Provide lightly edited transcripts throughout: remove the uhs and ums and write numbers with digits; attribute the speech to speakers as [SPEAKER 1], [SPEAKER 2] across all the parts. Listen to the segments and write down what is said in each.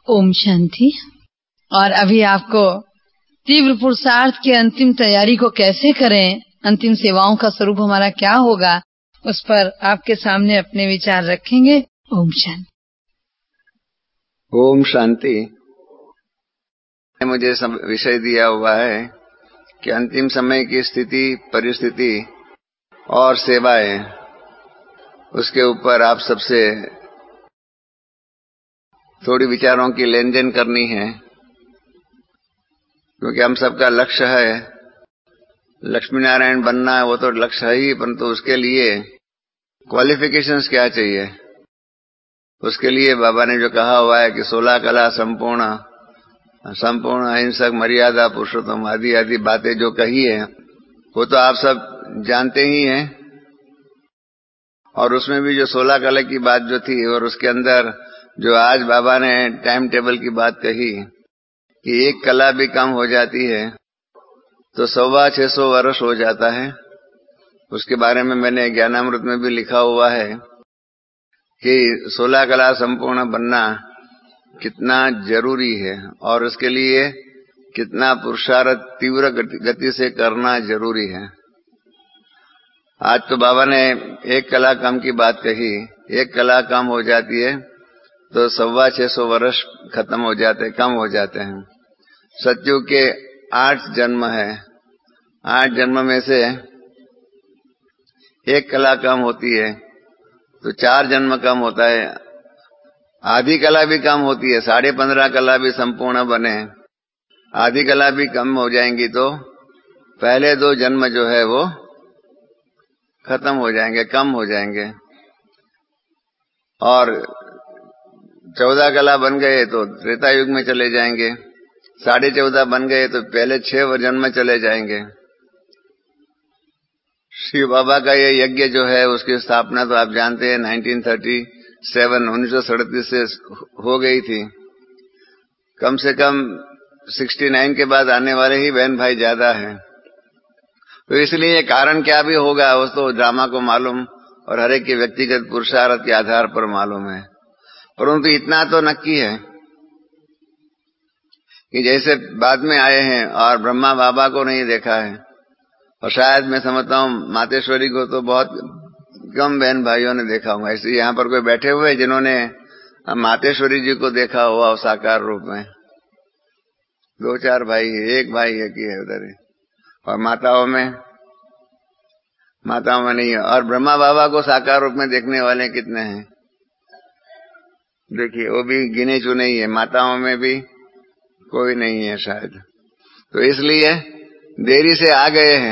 [SPEAKER 1] ओम शांति। और अभी आपको तीव्र पुरुषार्थ की अंतिम तैयारी को कैसे करें, अंतिम सेवाओं का स्वरूप हमारा क्या होगा, उस पर आपके सामने अपने विचार रखेंगे। ओम शांति।
[SPEAKER 2] ओम शांति। मुझे विषय दिया हुआ है कि अंतिम समय की स्थिति, परिस्थिति और सेवाएं, उसके ऊपर आप सबसे थोड़ी विचारों की लेन देन करनी है, क्योंकि हम सबका लक्ष्य है लक्ष्मी नारायण बनना है। वो तो लक्ष्य है ही, परंतु उसके लिए क्वालिफिकेशंस क्या चाहिए, उसके लिए बाबा ने जो कहा हुआ है कि 16 कला संपूर्ण अहिंसक, मर्यादा पुरुषोत्तम आदि आदि बातें जो कही है वो तो आप सब जानते ही हैं। और उसमें भी जो 16 कला की बात जो थी, और उसके अंदर जो आज बाबा ने टाइम टेबल की बात कही कि एक कला भी कम हो जाती है तो 650 वर्ष हो जाता है। उसके बारे में मैंने ज्ञानामृत में भी लिखा हुआ है कि 16 कला संपूर्ण बनना कितना जरूरी है और उसके लिए कितना पुरुषार्थ तीव्र गति से करना जरूरी है। आज तो बाबा ने एक कला कम की बात कही। एक कला कम हो जाती है तो 650 वर्ष खत्म हो जाते, कम हो जाते हैं। सतयुग के 8 जन्म है। 8 जन्म में से एक कला कम होती है तो 4 जन्म कम होता है। आधी कला भी कम होती है, 15.5 कला भी संपूर्ण बने, आधी कला भी कम हो जाएंगी तो पहले 2 जन्म जो है वो खत्म हो जाएंगे, कम हो जाएंगे। और 14 कला बन गए तो त्रेता युग में चले जाएंगे, 14.5 बन गए तो पहले 6 जन्म चले जाएंगे। श्री बाबा का ये यज्ञ जो है उसकी स्थापना तो आप जानते हैं 1937 से हो गई थी। कम से कम 69 के बाद आने वाले ही बहन भाई ज्यादा है। तो इसलिए कारण क्या भी होगा वो तो ड्रामा को मालूम और हर एक के व्यक्तिगत पुरुषार्थ के आधार पर मालूम है। परंतु इतना तो नक्की है कि जैसे बाद में आए हैं और ब्रह्मा बाबा को नहीं देखा है, और शायद मैं समझता हूँ मातेश्वरी को तो बहुत कम बहन भाइयों ने देखा होगा। ऐसे यहाँ पर कोई बैठे हुए जिन्होंने मातेश्वरी जी को देखा हुआ साकार रूप में? 2-4 भाई, एक भाई है कि है उधर ही। और माताओं में नहीं है। और ब्रह्मा बाबा को साकार रूप में देखने वाले कितने हैं? देखिए, वो भी गिने चुने ही है। माताओं में भी कोई नहीं है शायद। तो इसलिए देरी से आ गए हैं,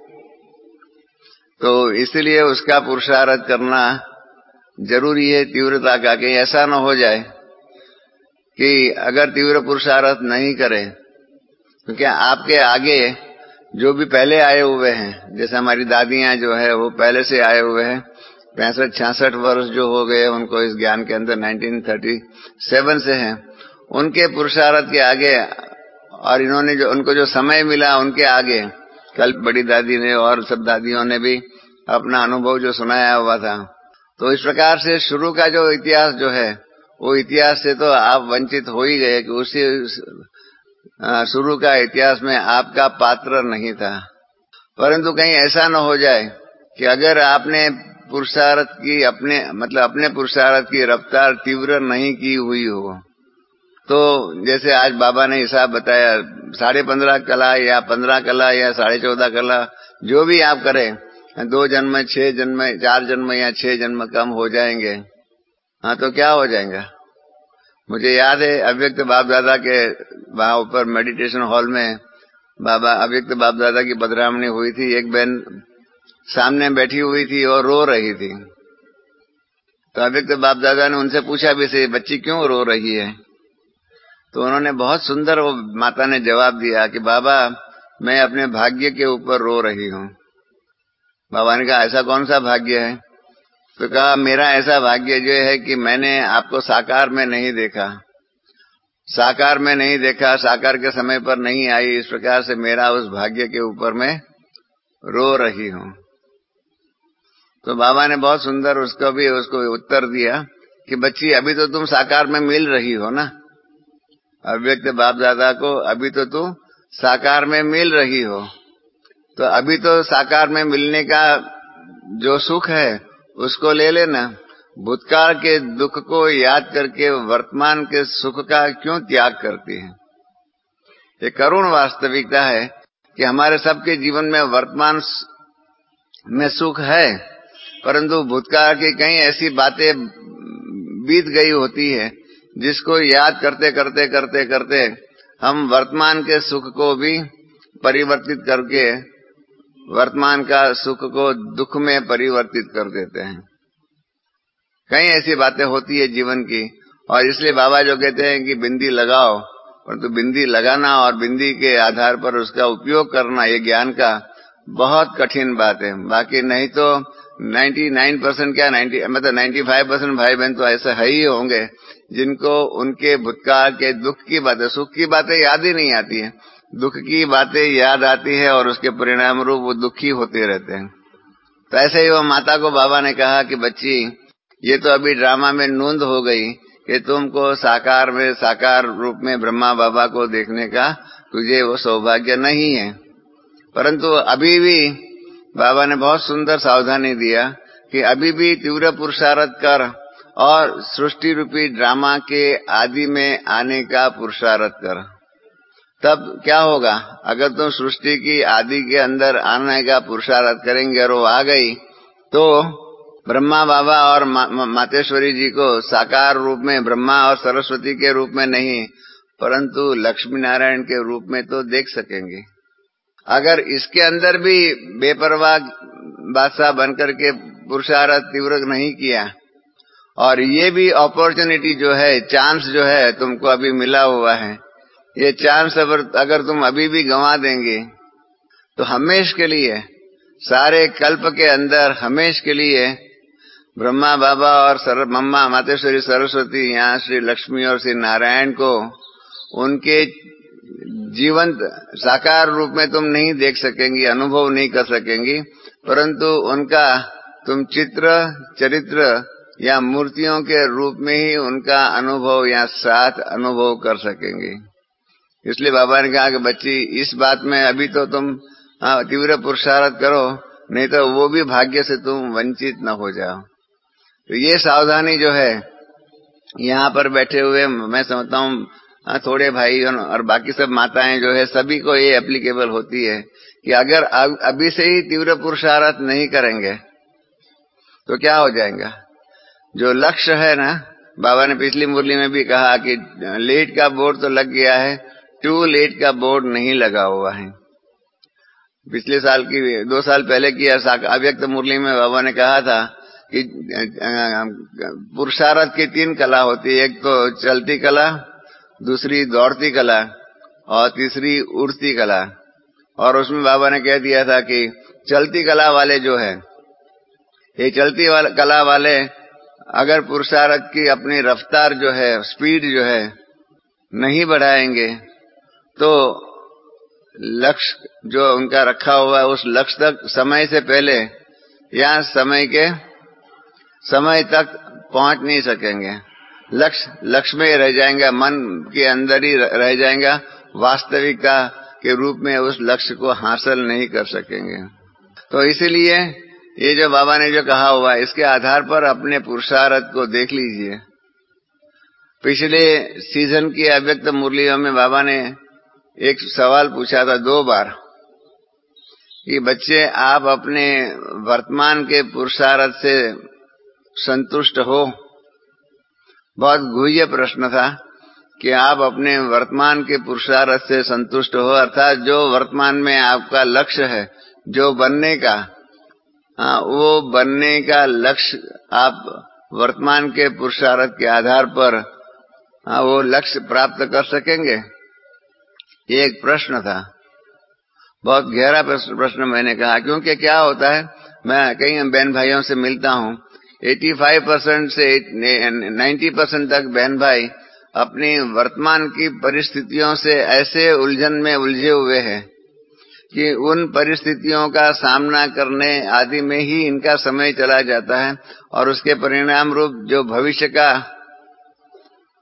[SPEAKER 2] तो इसलिए उसका पुरुषार्थ करना जरूरी है, तीव्रता का। कि ऐसा न हो जाए कि अगर तीव्र पुरुषार्थ नहीं करें तो क्या आपके आगे जो भी पहले आए हुए हैं, जैसे हमारी दादियां जो है वो पहले से आए हुए हैं, 65-66 वर्ष जो हो गए उनको इस ज्ञान के अंदर 1937 से हैं, उनके पुरुषार्थ के आगे और इन्होंने जो उनको जो समय मिला उनके आगे, कल बड़ी दादी ने और सब दादियों ने भी अपना अनुभव जो सुनाया हुआ था। तो इस प्रकार से शुरू का जो इतिहास जो है वो इतिहास से तो आप वंचित हो ही गए कि उसी शुरू का इतिहास में आपका पात्र नहीं था। परंतु कहीं ऐसा न हो जाए कि अगर आपने पुरुषार्थ की अपने पुरुषार्थ की रफ्तार तीव्र नहीं की हुई हो, तो जैसे आज बाबा ने हिसाब बताया 15.5 कला या 15 कला या 14.5 कला जो भी आप करें, 2 जन्म, 6 जन्म, 4 जन्म या 6 जन्म कम हो जाएंगे। हाँ, तो क्या हो जाएगा? मुझे याद है अव्यक्त बाप दादा के वहां ऊपर मेडिटेशन हॉल में बाबा अव्यक्त बाप दादा की बदरामनी हुई थी। एक बहन सामने बैठी हुई थी और रो रही थी। तो अव्यक्त बाप दादा ने उनसे पूछा भी से, बच्ची क्यों रो रही है? तो उन्होंने बहुत सुंदर, वो माता ने जवाब दिया कि बाबा, मैं अपने भाग्य के ऊपर रो रही हूँ। बाबा ने कहा, ऐसा कौन सा भाग्य है? तो कहा, मेरा ऐसा भाग्य जो है कि मैंने आपको साकार में नहीं देखा, साकार के समय पर नहीं आई, इस प्रकार से मेरा उस भाग्य के ऊपर मैं रो रही हूँ। तो बाबा ने बहुत सुंदर उसको उत्तर दिया कि बच्ची, अभी तो तुम साकार में मिल रही हो ना, अव्यक्त बाप दादा को अभी तो तू साकार में मिल रही हो, तो अभी तो साकार में मिलने का जो सुख है उसको ले लेना। भूतकाल के दुख को याद करके वर्तमान के सुख का क्यों त्याग करती है? ये करुण वास्तविकता है कि हमारे सबके जीवन में वर्तमान में सुख है, परंतु भूतकाल की कई ऐसी बातें बीत गई होती है जिसको याद करते करते करते करते हम वर्तमान के सुख को भी परिवर्तित करके वर्तमान का सुख को दुख में परिवर्तित कर देते हैं। कई ऐसी बातें होती है जीवन की, और इसलिए बाबा जो कहते हैं कि बिंदी लगाओ, परंतु बिंदी लगाना और बिंदी के आधार पर उसका उपयोग करना ये ज्ञान का बहुत कठिन बात है। बाकी नहीं तो 99% क्या 95% भाई बहन तो ऐसे है ही होंगे जिनको उनके भूतकाल के दुख की बातें, सुख की बातें याद ही नहीं आती है, दुख की बातें याद आती है और उसके परिणाम रूप वो दुखी होते रहते हैं। तो ऐसे ही वो माता को बाबा ने कहा कि बच्ची, ये तो अभी ड्रामा में नूंद हो गई कि तुमको साकार रूप में ब्रह्मा बाबा को देखने का तुझे वो सौभाग्य नहीं है, परंतु अभी भी बाबा ने बहुत सुंदर सावधानी दिया कि अभी भी तीव्र पुरुषार्थ कर और सृष्टि रूपी ड्रामा के आदि में आने का पुरुषार्थ कर। तब क्या होगा? अगर तुम सृष्टि की आदि के अंदर आने का पुरुषार्थ करेंगे और वो आ गई तो ब्रह्मा बाबा और मातेश्वरी जी को साकार रूप में ब्रह्मा और सरस्वती के रूप में नहीं परंतु लक्ष्मी नारायण के रूप में तो देख सकेंगे। अगर इसके अंदर भी बेपरवाह बादशाह बनकर के पुरुषार्थ तीव्र नहीं किया और ये भी अपॉर्चुनिटी जो है, चांस जो है तुमको अभी मिला हुआ है, ये चांस अगर तुम अभी भी गंवा देंगे तो हमेश के लिए, सारे कल्प के अंदर हमेश के लिए ब्रह्मा बाबा और मम्मा मातेश्वरी सरस्वती, यहाँ श्री लक्ष्मी और श्री नारायण को उनके जीवंत साकार रूप में तुम नहीं देख सकेंगी, अनुभव नहीं कर सकेंगी, परंतु उनका तुम चित्र चरित्र या मूर्तियों के रूप में ही उनका अनुभव या साथ अनुभव कर सकेंगे। इसलिए बाबा ने कहा कि बच्ची, इस बात में अभी तो तुम तीव्र पुरुषार्थ करो, नहीं तो वो भी भाग्य से तुम वंचित न हो जाओ। तो ये सावधानी जो है यहाँ पर बैठे हुए मैं समझता हूँ थोड़े भाई और बाकी सब माताएं जो है सभी को ये एप्लीकेबल होती है कि अगर अभी से ही तीव्र पुरुषार्थ नहीं करेंगे तो क्या हो जाएगा। जो लक्ष्य है ना, बाबा ने पिछली मुरली में भी कहा कि लेट का बोर्ड तो लग गया है, टू लेट का बोर्ड नहीं लगा हुआ है। पिछले साल की 2 साल पहले की अव्यक्त मुरली में बाबा ने कहा था कि पुरुषार्थ की 3 कला होती है, एक तो चलती कला, दूसरी दौड़ती कला और तीसरी उड़ती कला। और उसमें बाबा ने कह दिया था कि चलती कला वाले जो है, ये चलती कला वाले अगर पुरुषार्थ की अपनी रफ्तार जो है, स्पीड जो है नहीं बढ़ाएंगे तो लक्ष्य जो उनका रखा हुआ है उस लक्ष्य तक समय से पहले या समय तक पहुंच नहीं सकेंगे। लक्ष्य में रह जाएंगे, मन के अंदर ही रह जाएगा, वास्तविकता के रूप में उस लक्ष्य को हासिल नहीं कर सकेंगे। तो इसीलिए ये जो बाबा ने जो कहा हुआ है इसके आधार पर अपने पुरुषार्थ को देख लीजिए। पिछले सीजन की अव्यक्त मुरलियों में बाबा ने एक सवाल पूछा था 2 बार कि बच्चे, आप अपने वर्तमान के पुरुषार्थ से संतुष्ट हो? बहुत गुह्य प्रश्न था कि आप अपने वर्तमान के पुरुषार्थ से संतुष्ट हो, अर्थात जो वर्तमान में आपका लक्ष्य है, जो बनने का, वो बनने का लक्ष्य आप वर्तमान के पुरुषार्थ के आधार पर वो लक्ष्य प्राप्त कर सकेंगे? ये एक प्रश्न था, बहुत गहरा प्रश्न मैंने कहा, क्योंकि क्या होता है, मैं कई बहन भाइयों से मिलता हूँ, 85% से 90% तक बहन भाई अपनी वर्तमान की परिस्थितियों से ऐसे उलझन में उलझे हुए हैं कि उन परिस्थितियों का सामना करने आदि में ही इनका समय चला जाता है और उसके परिणाम रूप जो भविष्य का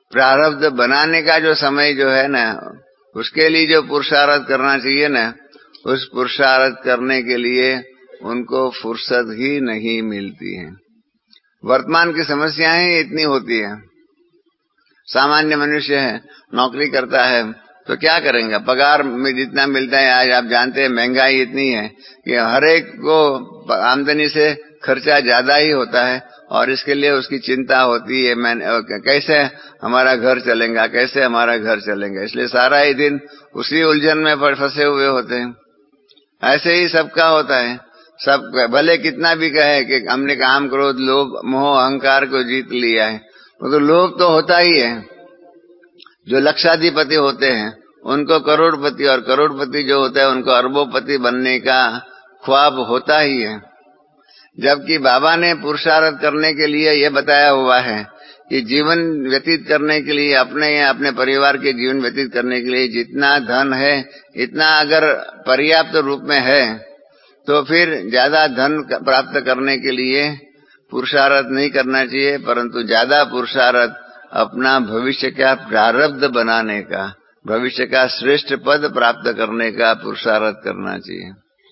[SPEAKER 2] प्रारब्ध बनाने का जो समय जो है ना, उसके लिए जो पुरुषार्थ करना चाहिए ना, उस पुरुषार्थ करने के लिए उनको फुर्सत ही नहीं मिलती है। वर्तमान की समस्याएं इतनी होती है। सामान्य मनुष्य है, नौकरी करता है तो क्या करेंगे? पगार में जितना मिलता है, आज आप जानते हैं महंगाई इतनी है कि हर एक को आमदनी से खर्चा ज्यादा ही होता है और इसके लिए उसकी चिंता होती है, कैसे हमारा घर चलेगा, कैसे हमारा घर चलेगा। इसलिए सारा ही दिन उसी उलझन में फंसे हुए होते हैं। ऐसे ही सबका होता है। सब भले कितना भी कहे कि हमने काम क्रोध लोभ मोह अहंकार को जीत लिया है, तो लोभ तो होता ही है। जो लक्षाधिपति होते हैं उनको करोड़पति, और करोड़पति जो होता है उनको अरबोपति बनने का ख्वाब होता ही है। जबकि बाबा ने पुरुषार्थ करने के लिए यह बताया हुआ है कि जीवन व्यतीत करने के लिए, अपने परिवार के जीवन व्यतीत करने के लिए जितना धन है, इतना अगर पर्याप्त रूप में है तो फिर ज्यादा धन प्राप्त करने के लिए पुरुषार्थ नहीं करना चाहिए, परंतु ज्यादा पुरुषार्थ अपना भविष्य का प्रारब्ध बनाने का, भविष्य का श्रेष्ठ पद प्राप्त करने का पुरुषार्थ करना चाहिए।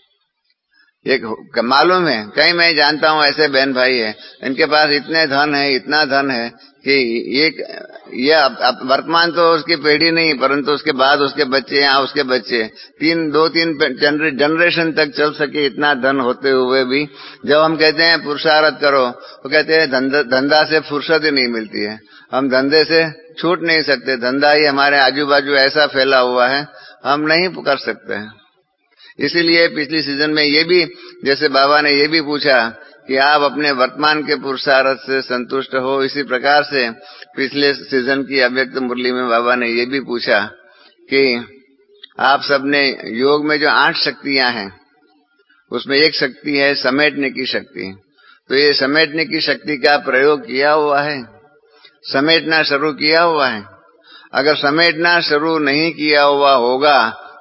[SPEAKER 2] एक मालूम है, कहीं मैं जानता हूँ ऐसे बहन भाई है, इनके पास इतने धन है, इतना धन है कि ये वर्तमान तो उसकी पीढ़ी नहीं, परंतु उसके बाद उसके बच्चे या उसके बच्चे दो तीन जनरेशन तक चल सके, इतना धन होते हुए भी जब हम कहते हैं पुरुषार्थ करो तो कहते हैं धंधा से फुर्सत ही नहीं मिलती है, हम धंधे से छूट नहीं सकते, धंधा ही हमारे आजू बाजू ऐसा फैला हुआ है, हम नहीं कर सकते हैं। इसीलिए पिछली सीजन में ये भी, जैसे बाबा ने ये भी पूछा कि आप अपने वर्तमान के पुरुषार्थ से संतुष्ट हो, इसी प्रकार से पिछले सीजन की अव्यक्त मुरली में बाबा ने ये भी पूछा कि आप सबने योग में जो 8 शक्तियां हैं उसमें एक शक्ति है समेटने की शक्ति, तो ये समेटने की शक्ति का प्रयोग किया हुआ है, समेटना शुरू किया हुआ है। अगर समेटना शुरू नहीं किया हुआ होगा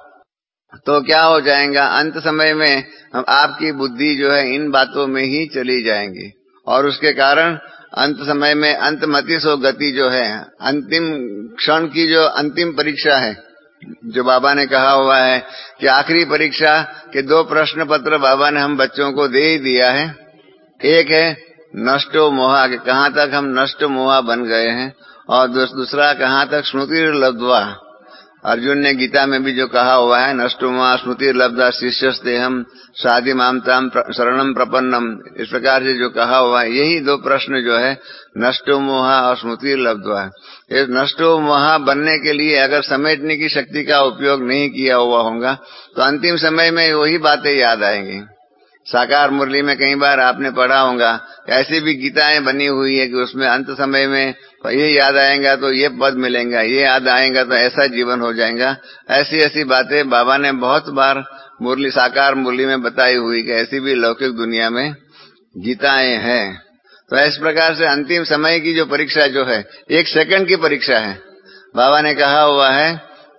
[SPEAKER 2] तो क्या हो जाएगा, अंत समय में आपकी बुद्धि जो है इन बातों में ही चली जाएंगी और उसके कारण अंत समय में अंतमति सो गति जो है, अंतिम क्षण की जो अंतिम परीक्षा है, जो बाबा ने कहा हुआ है कि आखिरी परीक्षा के 2 प्रश्न पत्र बाबा ने हम बच्चों को दे ही दिया है। एक है नष्टो मोहा, कि कहाँ तक हम नष्ट मोहा बन गए हैं, और दूसरा कहाँ तक स्मृति लब्ध्वा। अर्जुन ने गीता में भी जो कहा हुआ है, नष्टो मोहा स्मृति लब्धा शिष्यस्ते हम साधि मामताम शरणम प्रपन्नम, इस प्रकार से जो कहा हुआ है, यही 2 प्रश्न जो है नष्टो मोहा और स्मृति लब्ध्वा। इस नष्टो मोहा बनने के लिए अगर समेटने की शक्ति का उपयोग नहीं किया हुआ होगा तो अंतिम समय में वही बातें याद आएंगी। साकार मुरली में कई बार आपने पढ़ा होगा, ऐसी भी गीताएं बनी हुई है कि उसमें अंत समय में ये याद आएगा तो ये पद मिलेगा, ये याद आएगा तो ऐसा जीवन हो जाएगा। ऐसी ऐसी बातें बाबा ने बहुत बार मुरली, साकार मुरली में बताई हुई कि ऐसी भी लौकिक दुनिया में गीताएं हैं। तो इस प्रकार से अंतिम समय की जो परीक्षा जो है 1 सेकंड की परीक्षा है। बाबा ने कहा हुआ है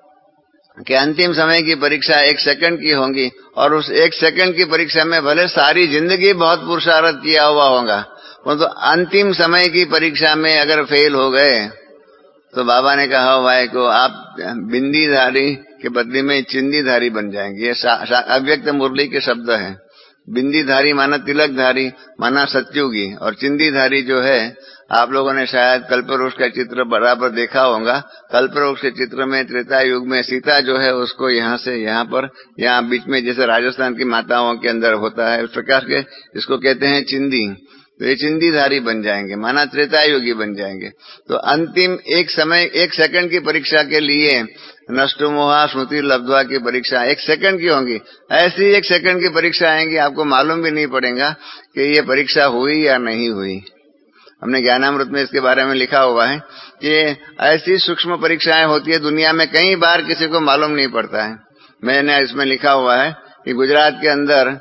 [SPEAKER 2] कि अंतिम समय की परीक्षा 1 सेकंड की होगी, और उस 1 सेकंड की परीक्षा में भले सारी जिंदगी बहुत पुरुषार्थ किया हुआ होगा, परंतु अंतिम समय की परीक्षा में अगर फेल हो गए तो बाबा ने कहा हुआ है कि आप बिंदीधारी के बदले में चिंदीधारी बन जाएंगे। ये अव्यक्त मुरली के शब्द हैं। बिंदीधारी माना तिलकधारी, माना सत्युगी, और चिंदीधारी जो है, आप लोगों ने शायद कल्पवृक्ष का चित्र बराबर देखा होगा। कल्पवृक्ष के चित्र में त्रेता युग में सीता जो है उसको यहाँ से यहाँ पर, यहाँ बीच में जैसे राजस्थान की माताओं के अंदर होता है, उस प्रकार के इसको कहते हैं चिंदी। तो ये चिंदीधारी बन जाएंगे, माना त्रेता युगी बन जाएंगे। तो अंतिम 1 सेकंड की परीक्षा के लिए नष्टो मोहा स्मृति लब्ध्वा की परीक्षा 1 सेकंड की होंगी। ऐसी 1 सेकंड की परीक्षा आएंगी, आपको मालूम भी नहीं पड़ेगा कि ये परीक्षा हुई या नहीं हुई। हमने ज्ञानामृत में इसके बारे में लिखा हुआ है कि ऐसी सूक्ष्म परीक्षाएं होती है दुनिया में, कई बार किसी को मालूम नहीं पड़ता है। मैंने इसमें लिखा हुआ है कि गुजरात के अंदर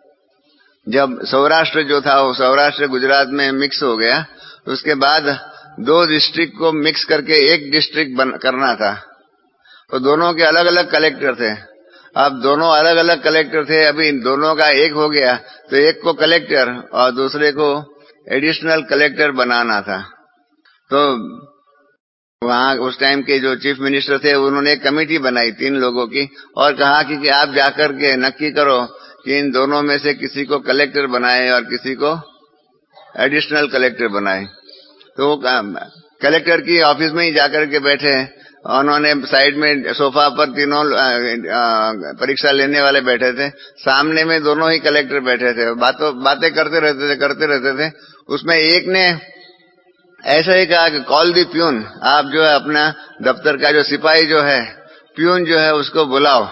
[SPEAKER 2] जब सौराष्ट्र जो था वो सौराष्ट्र गुजरात में मिक्स हो गया, तो उसके बाद 2 डिस्ट्रिक्ट को मिक्स करके 1 डिस्ट्रिक्ट करना था। तो दोनों के अलग अलग कलेक्टर थे। अब दोनों अलग अलग कलेक्टर थे, अभी दोनों का एक हो गया तो एक को कलेक्टर और दूसरे को एडिशनल कलेक्टर बनाना था। तो वहाँ उस टाइम के जो चीफ मिनिस्टर थे उन्होंने एक कमेटी बनाई 3 लोगों की और कहा कि आप जाकर के नक्की करो कि इन दोनों में से किसी को कलेक्टर बनाए और किसी को एडिशनल कलेक्टर बनाए। तो वो कलेक्टर की ऑफिस में ही जाकर के बैठे, उन्होंने साइड में सोफा पर तीनों परीक्षा लेने वाले बैठे थे, सामने में दोनों ही कलेक्टर बैठे थे, बातें करते रहते थे। उसमें एक ने ऐसा ही कहा कि कॉल दी प्यून, आप जो है अपना दफ्तर का जो सिपाही जो है प्यून जो है उसको बुलाओ।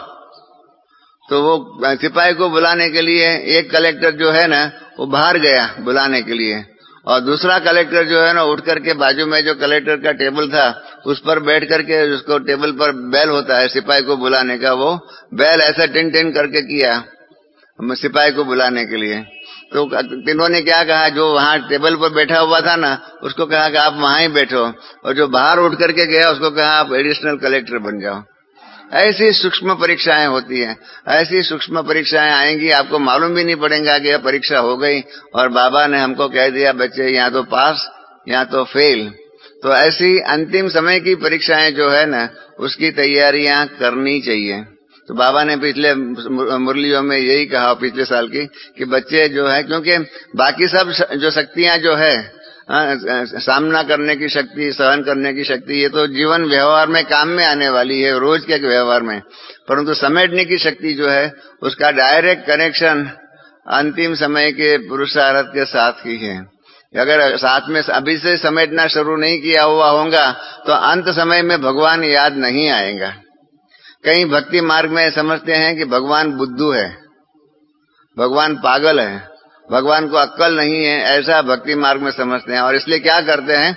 [SPEAKER 2] तो वो सिपाही को बुलाने के लिए एक कलेक्टर जो है ना वो बाहर गया बुलाने के लिए, और दूसरा कलेक्टर जो है ना उठ करके बाजू में जो कलेक्टर का टेबल था उस पर बैठ करके, उसको टेबल पर बेल होता है सिपाही को बुलाने का, वो बेल ऐसा टिन टिन करके किया सिपाही को बुलाने के लिए। तो तीनों ने क्या कहा, जो वहां टेबल पर बैठा हुआ था ना उसको कहा कि आप वहां ही बैठो, और जो बाहर उठ करके गया उसको कहा आप एडिशनल कलेक्टर बन जाओ। ऐसी सूक्ष्म परीक्षाएं होती हैं, ऐसी सूक्ष्म परीक्षाएं आएंगी, आपको मालूम भी नहीं पड़ेगा कि यह परीक्षा हो गई और बाबा ने हमको कह दिया बच्चे या तो पास या तो फेल। तो ऐसी अंतिम समय की परीक्षाएं जो है ना उसकी तैयारियां करनी चाहिए। तो बाबा ने पिछले मुरलियों में यही कहा पिछले साल की कि बच्चे जो है, क्योंकि बाकी सब जो शक्तियां जो है सामना करने की शक्ति, सहन करने की शक्ति, ये तो जीवन व्यवहार में काम में आने वाली है रोज के व्यवहार में, परंतु समेटने की शक्ति जो है उसका डायरेक्ट कनेक्शन अंतिम समय के पुरुषार्थ के साथ ही है। अगर साथ में अभी से समेटना शुरू नहीं किया हुआ होगा तो अंत समय में भगवान याद नहीं आएगा। कई भक्ति मार्ग में समझते हैं कि भगवान बुद्धू है, भगवान पागल है, भगवान को अक्ल नहीं है, ऐसा भक्ति मार्ग में समझते हैं। और इसलिए क्या करते हैं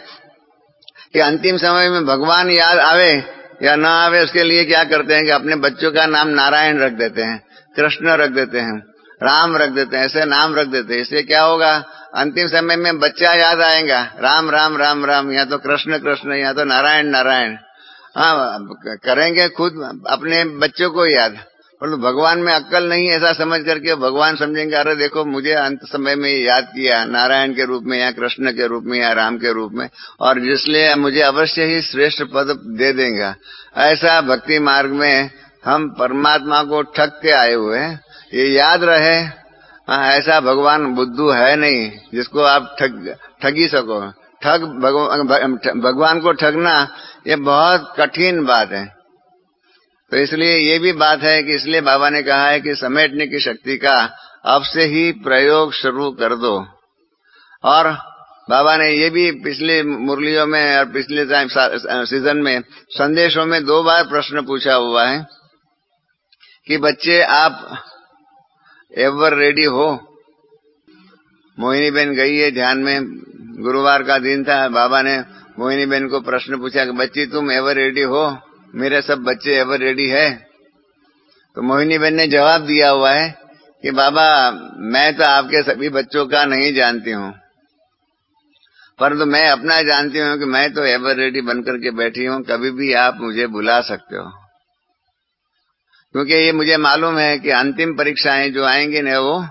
[SPEAKER 2] कि अंतिम समय में भगवान याद आवे या ना आवे उसके लिए क्या करते हैं कि अपने बच्चों का नाम नारायण रख देते हैं, कृष्ण रख देते हैं, राम रख देते हैं, ऐसे नाम रख देते हैं। इससे क्या होगा, अंतिम समय में बच्चा याद आएगा राम राम राम राम, या तो कृष्ण कृष्ण, या तो नारायण नारायण। हाँ, करेंगे खुद अपने बच्चों को याद, परंतु भगवान में अक्ल नहीं ऐसा समझ करके भगवान समझेंगे अरे देखो मुझे अंत समय में याद किया नारायण के रूप में या कृष्ण के रूप में या राम के रूप में, और इसलिए मुझे अवश्य ही श्रेष्ठ पद दे देगा। ऐसा भक्ति मार्ग में हम परमात्मा को ठग के आए हुए हैं, ये याद रहे। ऐसा भगवान बुद्धू है नहीं जिसको आप ठगी सको। भगवान को ठगना ये बहुत कठिन बात है। तो इसलिए ये भी बात है कि इसलिए बाबा ने कहा है कि समेटने की शक्ति का अब से ही प्रयोग शुरू कर दो। और बाबा ने ये भी पिछले मुरलियों में और पिछले सीजन में संदेशों में 2 बार प्रश्न पूछा हुआ है कि बच्चे आप एवर रेडी हो। मोहिनी बहन गई है ध्यान में, गुरुवार का दिन था, बाबा ने मोहिनी बहन को प्रश्न पूछा कि बच्ची तुम एवर रेडी हो, मेरे सब बच्चे एवर रेडी है? तो मोहिनी बहन ने जवाब दिया हुआ है कि बाबा मैं तो आपके सभी बच्चों का नहीं जानती हूँ, परंतु मैं अपना जानती हूँ कि मैं तो एवर रेडी बनकर के बैठी हूँ, कभी भी आप मुझे बुला सकते हो। क्योंकि ये मुझे मालूम है कि अंतिम परीक्षाएं जो आएंगी ना वो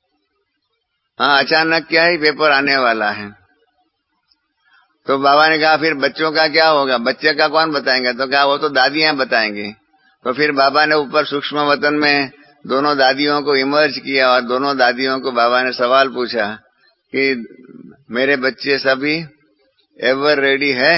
[SPEAKER 2] अचानक क्या ही पेपर आने वाला है। तो बाबा ने कहा फिर बच्चों का क्या होगा, बच्चे का कौन बताएंगे? तो कहा वो तो दादियां बताएंगी। तो फिर बाबा ने ऊपर सूक्ष्म वतन में दोनों दादियों को इमर्ज किया और दोनों दादियों को बाबा ने सवाल पूछा कि मेरे बच्चे सभी एवर रेडी है?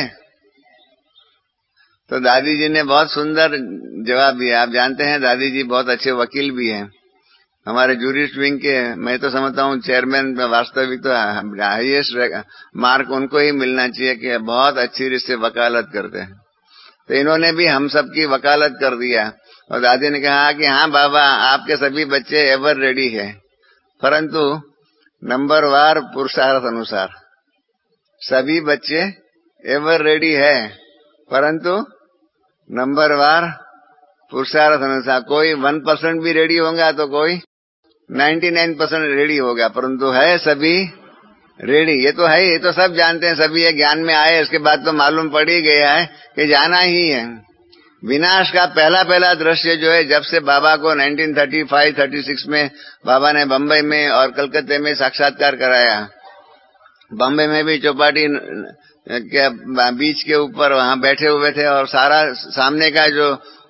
[SPEAKER 2] तो दादी जी ने बहुत सुंदर जवाब दिया। आप जानते हैं दादी जी बहुत अच्छे वकील भी हैं, हमारे जूरिस्ट विंग के, मैं तो समझता हूँ चेयरमैन में वास्तविक तो हाईएस्ट मार्क उनको ही मिलना चाहिए कि बहुत अच्छी रीत से वकालत करते हैं। तो इन्होंने भी हम सब की वकालत कर दिया और दादी ने कहा कि हाँ बाबा आपके सभी बच्चे एवर रेडी है, परंतु नंबरवार पुरुषार्थ अनुसार। सभी बच्चे एवर रेडी है परंतु नंबरवार पुरुषार्थ अनुसार। कोई 1% भी रेडी होगा तो कोई 99% रेडी होगा, परंतु है सभी रेडी। ये तो है, ये तो सब जानते हैं, सभी ये ज्ञान में आए, इसके बाद तो मालूम पड़ ही गया है कि जाना ही है। विनाश का पहला दृश्य जो है जब से बाबा को 1935-36 में बाबा ने बम्बई में और कलकत्ते में साक्षात्कार कराया, बम्बई में भी चौपाटी के बीच के ऊपर वहां बैठे हुए थे और सारा सामने का जो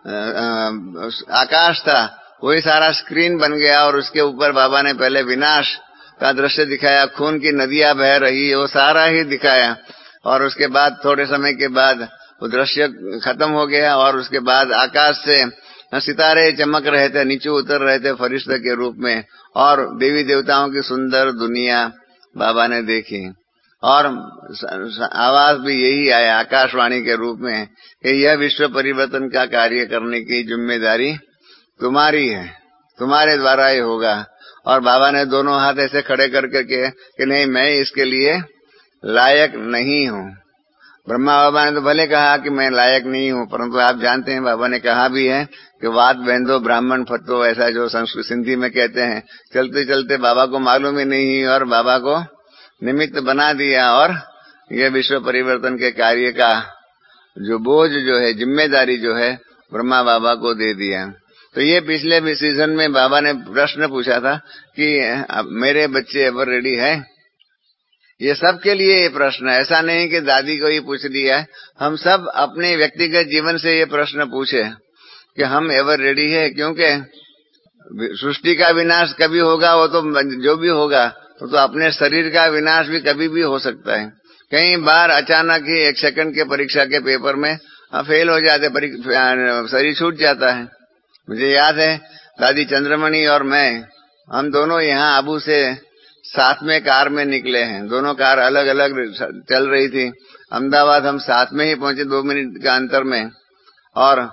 [SPEAKER 2] आकाश था वही सारा स्क्रीन बन गया और उसके ऊपर बाबा ने पहले विनाश का दृश्य दिखाया, खून की नदियां बह रही वो सारा ही दिखाया और उसके बाद थोड़े समय के बाद वो दृश्य खत्म हो गया और उसके बाद आकाश से सितारे चमक रहे थे, नीचे उतर रहे थे फरिश्ते के रूप में और देवी देवताओं की सुंदर दुनिया बाबा ने देखी और आवाज भी यही आया आकाशवाणी के रूप में कि यह विश्व परिवर्तन का कार्य करने की जिम्मेदारी तुम्हारी है, तुम्हारे द्वारा ही होगा। और बाबा ने दोनों हाथ ऐसे खड़े करके कि नहीं, मैं इसके लिए लायक नहीं हूँ। ब्रह्मा बाबा ने तो भले कहा कि मैं लायक नहीं हूँ, परंतु आप जानते हैं बाबा ने कहा भी है कि वाद बंधो ब्राह्मण फतो, ऐसा जो संस्कृत सिंधी में कहते हैं। चलते चलते बाबा को मालूम ही नहीं और बाबा को निमित्त बना दिया और ये विश्व परिवर्तन के कार्य का जो बोझ जो है, जिम्मेदारी जो है, ब्रह्मा बाबा को दे दिया। तो ये पिछले भी सीजन में बाबा ने प्रश्न पूछा था कि मेरे बच्चे एवर रेडी है। ये सबके लिए ये प्रश्न है, ऐसा नहीं कि दादी को ही पूछ लिया है। हम सब अपने व्यक्तिगत जीवन से ये प्रश्न पूछे कि हम एवर रेडी है, क्योंकि सृष्टि का विनाश कभी होगा, वो तो जो भी होगा तो अपने शरीर का विनाश भी कभी भी हो सकता है। कई बार अचानक ही 1 सेकंड के परीक्षा के पेपर में फेल हो जाते, शरीर छूट जाता है। मुझे याद है दादी चंद्रमणि और मैं, हम दोनों यहाँ आबू से साथ में कार में निकले हैं। दोनों कार अलग अलग चल रही थी। अहमदाबाद हम साथ में ही पहुंचे 2 मिनट का अंतर में और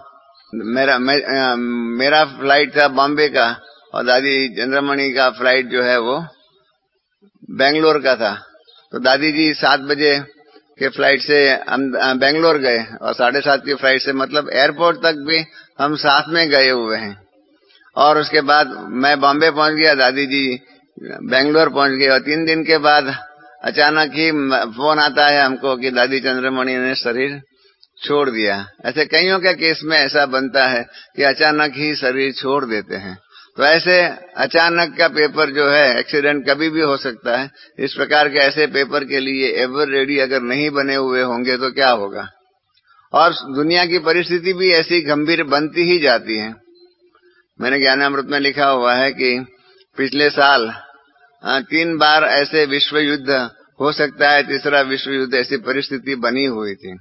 [SPEAKER 2] मेरा फ्लाइट था बॉम्बे का और दादी चंद्रमणि का फ्लाइट जो है वो बेंगलोर का था। तो दादी जी 7 बजे के फ्लाइट से बेंगलोर गए और 7:30 की फ्लाइट से, मतलब एयरपोर्ट तक भी हम साथ में गए हुए हैं। और उसके बाद मैं बॉम्बे पहुंच गया, दादी जी बेंगलोर पहुंच गए और 3 दिन के बाद अचानक ही फोन आता है हमको कि दादी चंद्रमणि ने शरीर छोड़ दिया। ऐसे कईयों के केस में ऐसा बनता है कि अचानक ही शरीर छोड़ देते हैं। तो ऐसे अचानक का पेपर जो है, एक्सीडेंट कभी भी हो सकता है। इस प्रकार के ऐसे पेपर के लिए एवर रेडी अगर नहीं बने हुए होंगे तो क्या होगा। और दुनिया की परिस्थिति भी ऐसी गंभीर बनती ही जाती है। मैंने ज्ञानामृत में लिखा हुआ है कि पिछले साल 3 बार ऐसे विश्व युद्ध हो सकता है, तीसरा विश्व युद्ध ऐसी परिस्थिति बनी हुई थी।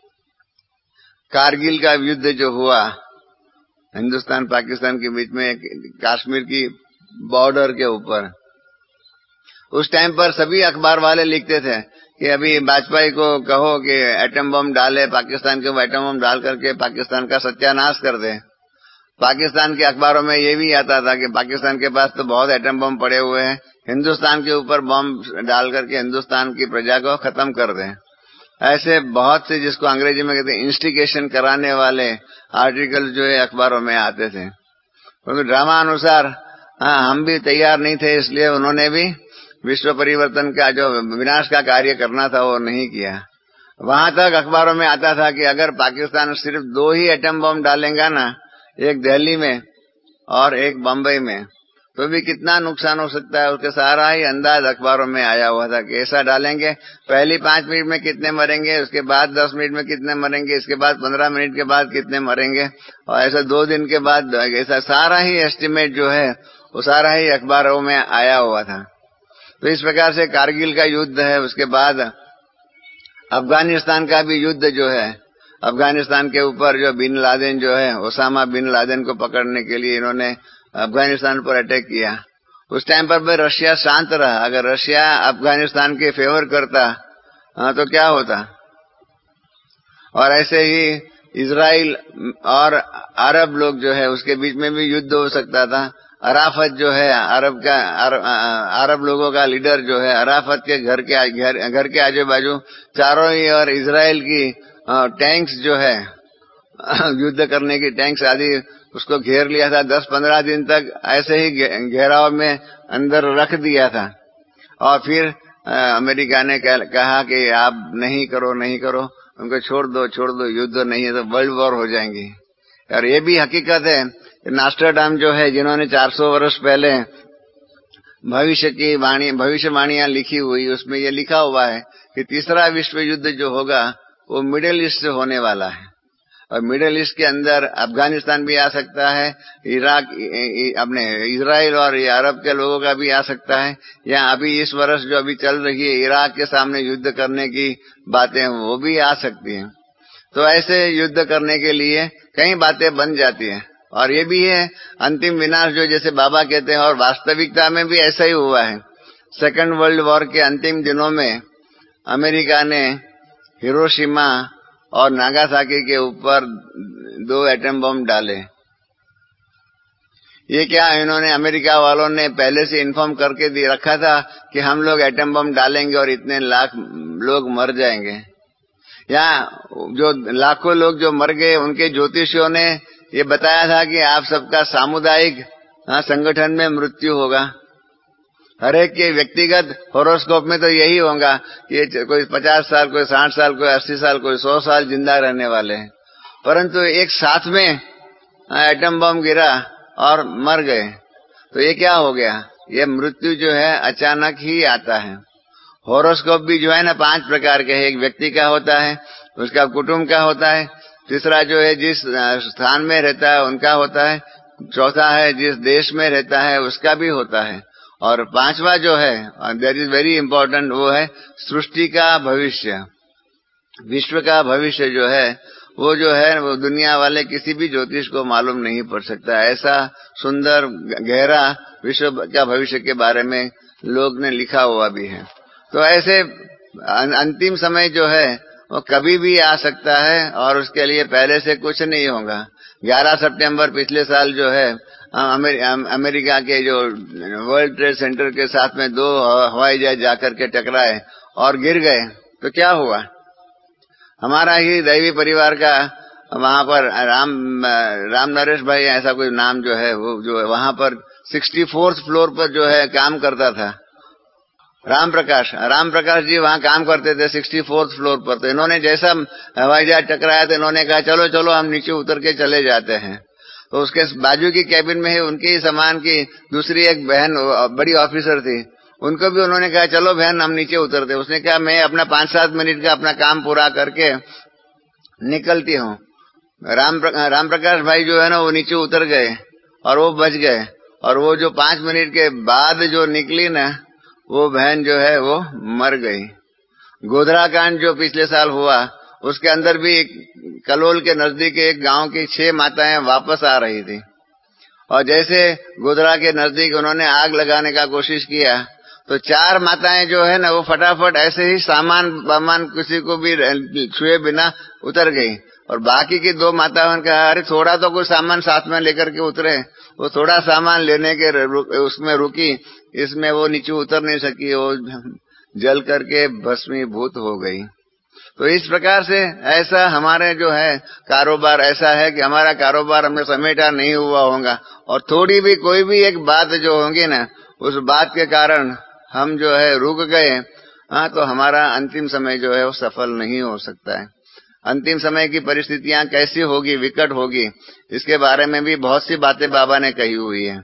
[SPEAKER 2] कारगिल का युद्ध जो हुआ हिंदुस्तान पाकिस्तान के बीच में कश्मीर की बॉर्डर के ऊपर, उस टाइम पर सभी अखबार वाले लिखते थे कि अभी वाजपेयी को कहो कि एटम बम डाले, पाकिस्तान के एटम बम डाल करके पाकिस्तान का सत्यानाश कर दे। पाकिस्तान के अखबारों में ये भी आता था कि पाकिस्तान के पास तो बहुत एटम बम पड़े हुए हैं, हिंदुस्तान के ऊपर बम डाल करके हिंदुस्तान की प्रजा को खत्म कर दें। ऐसे बहुत से, जिसको अंग्रेजी में कहते हैं इंस्टिगेशन कराने वाले आर्टिकल जो है अखबारों में आते थे। क्योंकि ड्रामा अनुसार हम भी तैयार नहीं थे, इसलिए उन्होंने भी विश्व परिवर्तन का जो विनाश का कार्य करना था वो नहीं किया। वहां तक अखबारों में आता था कि अगर पाकिस्तान सिर्फ 2 ही एटम बम डालेगा ना, एक दिल्ली में और एक बम्बई में, तो भी कितना नुकसान हो सकता है, उसके सारा ही अंदाज अखबारों में आया हुआ था कि ऐसा डालेंगे, पहली 5 मिनट में कितने मरेंगे, उसके बाद 10 मिनट में कितने मरेंगे, इसके बाद 15 मिनट के बाद कितने मरेंगे, और ऐसा 2 दिन के बाद, ऐसा सारा ही एस्टिमेट जो है वो सारा ही अखबारों में आया हुआ था। तो इस प्रकार से कारगिल का युद्ध है। उसके बाद अफगानिस्तान का भी युद्ध जो है, अफगानिस्तान के ऊपर जो बिन लादेन जो है, ओसामा बिन लादेन को पकड़ने के लिए इन्होंने अफगानिस्तान पर अटैक किया। उस टाइम पर भी रशिया शांत रहा। अगर रशिया अफगानिस्तान के फेवर करता तो क्या होता। और ऐसे ही इजराइल और अरब लोग जो है उसके बीच में भी युद्ध हो सकता था। अराफत जो है अरब लोगों का लीडर जो है, अराफत के घर के आजू बाजू चारों ही और इजराइल की टैंक्स जो है युद्ध करने की टैंक्स आदि उसको घेर लिया था। 10-15 दिन तक ऐसे ही घेराव में अंदर रख दिया था। और फिर अमेरिका ने कहा कि आप नहीं करो, उनको छोड़ दो, युद्ध नहीं है तो वर्ल्ड वॉर हो जाएंगी। और ये भी हकीकत है कि नास्ट्राडाम जो है, जिन्होंने 400 वर्ष पहले भविष्यवाणियां लिखी हुई, उसमें ये लिखा हुआ है कि तीसरा विश्व युद्ध जो होगा वो मिडिल ईस्ट से होने वाला है, और मिडिल ईस्ट के अंदर अफगानिस्तान भी आ सकता है, इराक, अपने इजराइल और अरब के लोगों का भी आ सकता है, या अभी इस वर्ष जो अभी चल रही है इराक के सामने युद्ध करने की बातें वो भी आ सकती हैं। तो ऐसे युद्ध करने के लिए कई बातें बन जाती हैं, और ये भी है अंतिम विनाश जो जैसे बाबा कहते हैं, और वास्तविकता में भी ऐसा ही हुआ है। सेकेंड वर्ल्ड वॉर के अंतिम दिनों में अमेरिका ने हिरोशिमा और नागासाकी के ऊपर 2 एटम बम डाले। ये क्या, इन्होंने अमेरिका वालों ने पहले से इन्फॉर्म करके दे रखा था कि हम लोग एटम बम डालेंगे और इतने लाख लोग मर जाएंगे, या जो लाखों लोग जो मर गए उनके ज्योतिषियों ने ये बताया था कि आप सबका सामुदायिक संगठन में मृत्यु होगा। हर एक के व्यक्तिगत होरोस्कोप में तो यही होगा कि कोई 50 साल, कोई 60 साल, कोई 80 साल, कोई 100 साल जिंदा रहने वाले हैं, परंतु एक साथ में एटम बम गिरा और मर गए। तो ये क्या हो गया, ये मृत्यु जो है अचानक ही आता है। होरोस्कोप भी जो है ना 5 प्रकार के है, एक व्यक्ति का होता है, उसका कुटुंब का होता है, तीसरा जो है जिस स्थान में रहता है उनका होता है, चौथा है जिस देश में रहता है उसका भी होता है, और 5वां जो है दैट इज वेरी इंपॉर्टेंट, वो है सृष्टि का भविष्य, विश्व का भविष्य जो है वो दुनिया वाले किसी भी ज्योतिष को मालूम नहीं पड़ सकता। ऐसा सुंदर गहरा विश्व का भविष्य के बारे में लोग ने लिखा हुआ भी है। तो ऐसे अंतिम समय जो है वो कभी भी आ सकता है, और उसके लिए पहले से कुछ नहीं होगा। 11 सितंबर पिछले साल जो है अमेरिका के जो वर्ल्ड ट्रेड सेंटर के साथ में 2 हवाई जहाज जाकर के टकराए और गिर गए, तो क्या हुआ, हमारा ही दैवी परिवार का वहां पर राम नरेश भाई ऐसा कोई नाम जो है, वो जो है वहां पर 64th फ्लोर पर जो है काम करता था, राम प्रकाश जी वहां काम करते थे 64th फ्लोर पर। तो इन्होंने जैसा हवाई जहाज टकराया तो इन्होंने कहा चलो चलो हम नीचे उतर के चले जाते हैं। तो उसके बाजू की कैबिन में ही उनके ही समान की दूसरी एक बहन बड़ी ऑफिसर थी, उनको भी उन्होंने कहा चलो बहन हम नीचे उतरते। उसने कहा मैं अपना 5-7 मिनट का अपना काम पूरा करके निकलती हूँ। राम प्रकाश भाई जो है ना वो नीचे उतर गए और वो बच गए, और वो जो 5 मिनट के बाद जो निकली ना वो बहन जो है वो मर गई। गोधरा कांड जो पिछले साल हुआ उसके अंदर भी कलोल के नजदीक एक गांव की 6 माताएं वापस आ रही थी, और जैसे गोधरा के नजदीक उन्होंने आग लगाने का कोशिश किया तो 4 माताएं जो है ना वो फटाफट ऐसे ही सामान किसी को भी छुए बिना उतर गई, और बाकी की 2 माताओं ने कहा अरे थोड़ा तो कोई सामान साथ में लेकर के उतरे। वो थोड़ा सामान लेने के उसमें रुकी, इसमें वो नीचे उतर नहीं सकी, वो जल करके भस्मीभूत हो गई। तो इस प्रकार से ऐसा हमारे जो है कारोबार ऐसा है कि हमारा कारोबार हमें समेटा नहीं हुआ होगा, और थोड़ी भी कोई भी एक बात जो होगी ना उस बात के कारण हम जो है रुक गए, तो हमारा अंतिम समय जो है वो सफल नहीं हो सकता है। अंतिम समय की परिस्थितियां कैसी होगी, विकट होगी, इसके बारे में भी बहुत सी बातें बाबा ने कही हुई है।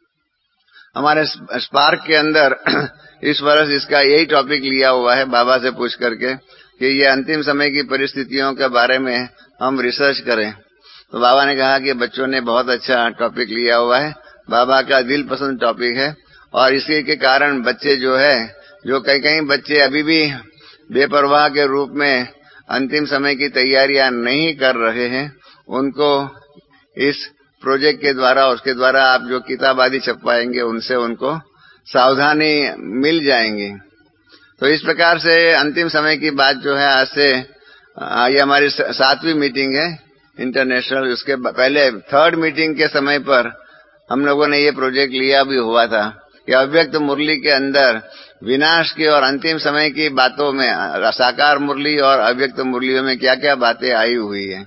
[SPEAKER 2] हमारे स्पार्क के अंदर इस वर्ष इसका यही टॉपिक लिया हुआ है बाबा से पूछ करके कि ये अंतिम समय की परिस्थितियों के बारे में हम रिसर्च करें। तो बाबा ने कहा कि बच्चों ने बहुत अच्छा टॉपिक लिया हुआ है, बाबा का दिल पसंद टॉपिक है, और इसी के कारण बच्चे जो है जो कई बच्चे अभी भी बेपरवाह के रूप में अंतिम समय की तैयारियां नहीं कर रहे हैं, उनको इस प्रोजेक्ट के द्वारा उसके द्वारा आप जो किताब आदि छपवाएंगे उनसे उनको सावधानी मिल जाएंगी। तो इस प्रकार से अंतिम समय की बात जो है आज से ये हमारी 7वीं मीटिंग है इंटरनेशनल। उसके पहले 3rd मीटिंग के समय पर हम लोगों ने ये प्रोजेक्ट लिया भी हुआ था कि अव्यक्त मुरली के अंदर विनाश की और अंतिम समय की बातों में साकार मुरली और अव्यक्त मुरलियों में क्या क्या बातें आई हुई है।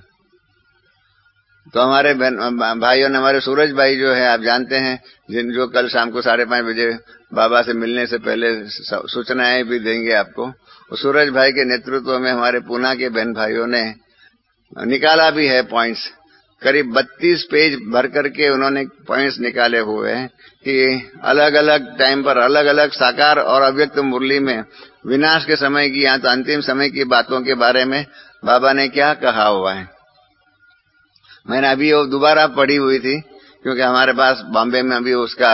[SPEAKER 2] तो हमारे भाइयों ने, हमारे सूरज भाई जो है आप जानते हैं, जो कल शाम को 5:30 बजे बाबा से मिलने से पहले सूचनाएं भी देंगे आपको, सूरज भाई के नेतृत्व में हमारे पूना के बहन भाइयों ने निकाला भी है पॉइंट्स। करीब 32 पेज भर करके उन्होंने पॉइंट्स निकाले हुए हैं कि अलग अलग टाइम पर अलग अलग साकार और अव्यक्त मुरली में विनाश के समय की या तो अंतिम समय की बातों के बारे में बाबा ने क्या कहा हुआ है। मैंने अभी वो दोबारा पढ़ी हुई थी क्योंकि हमारे पास बॉम्बे में अभी उसका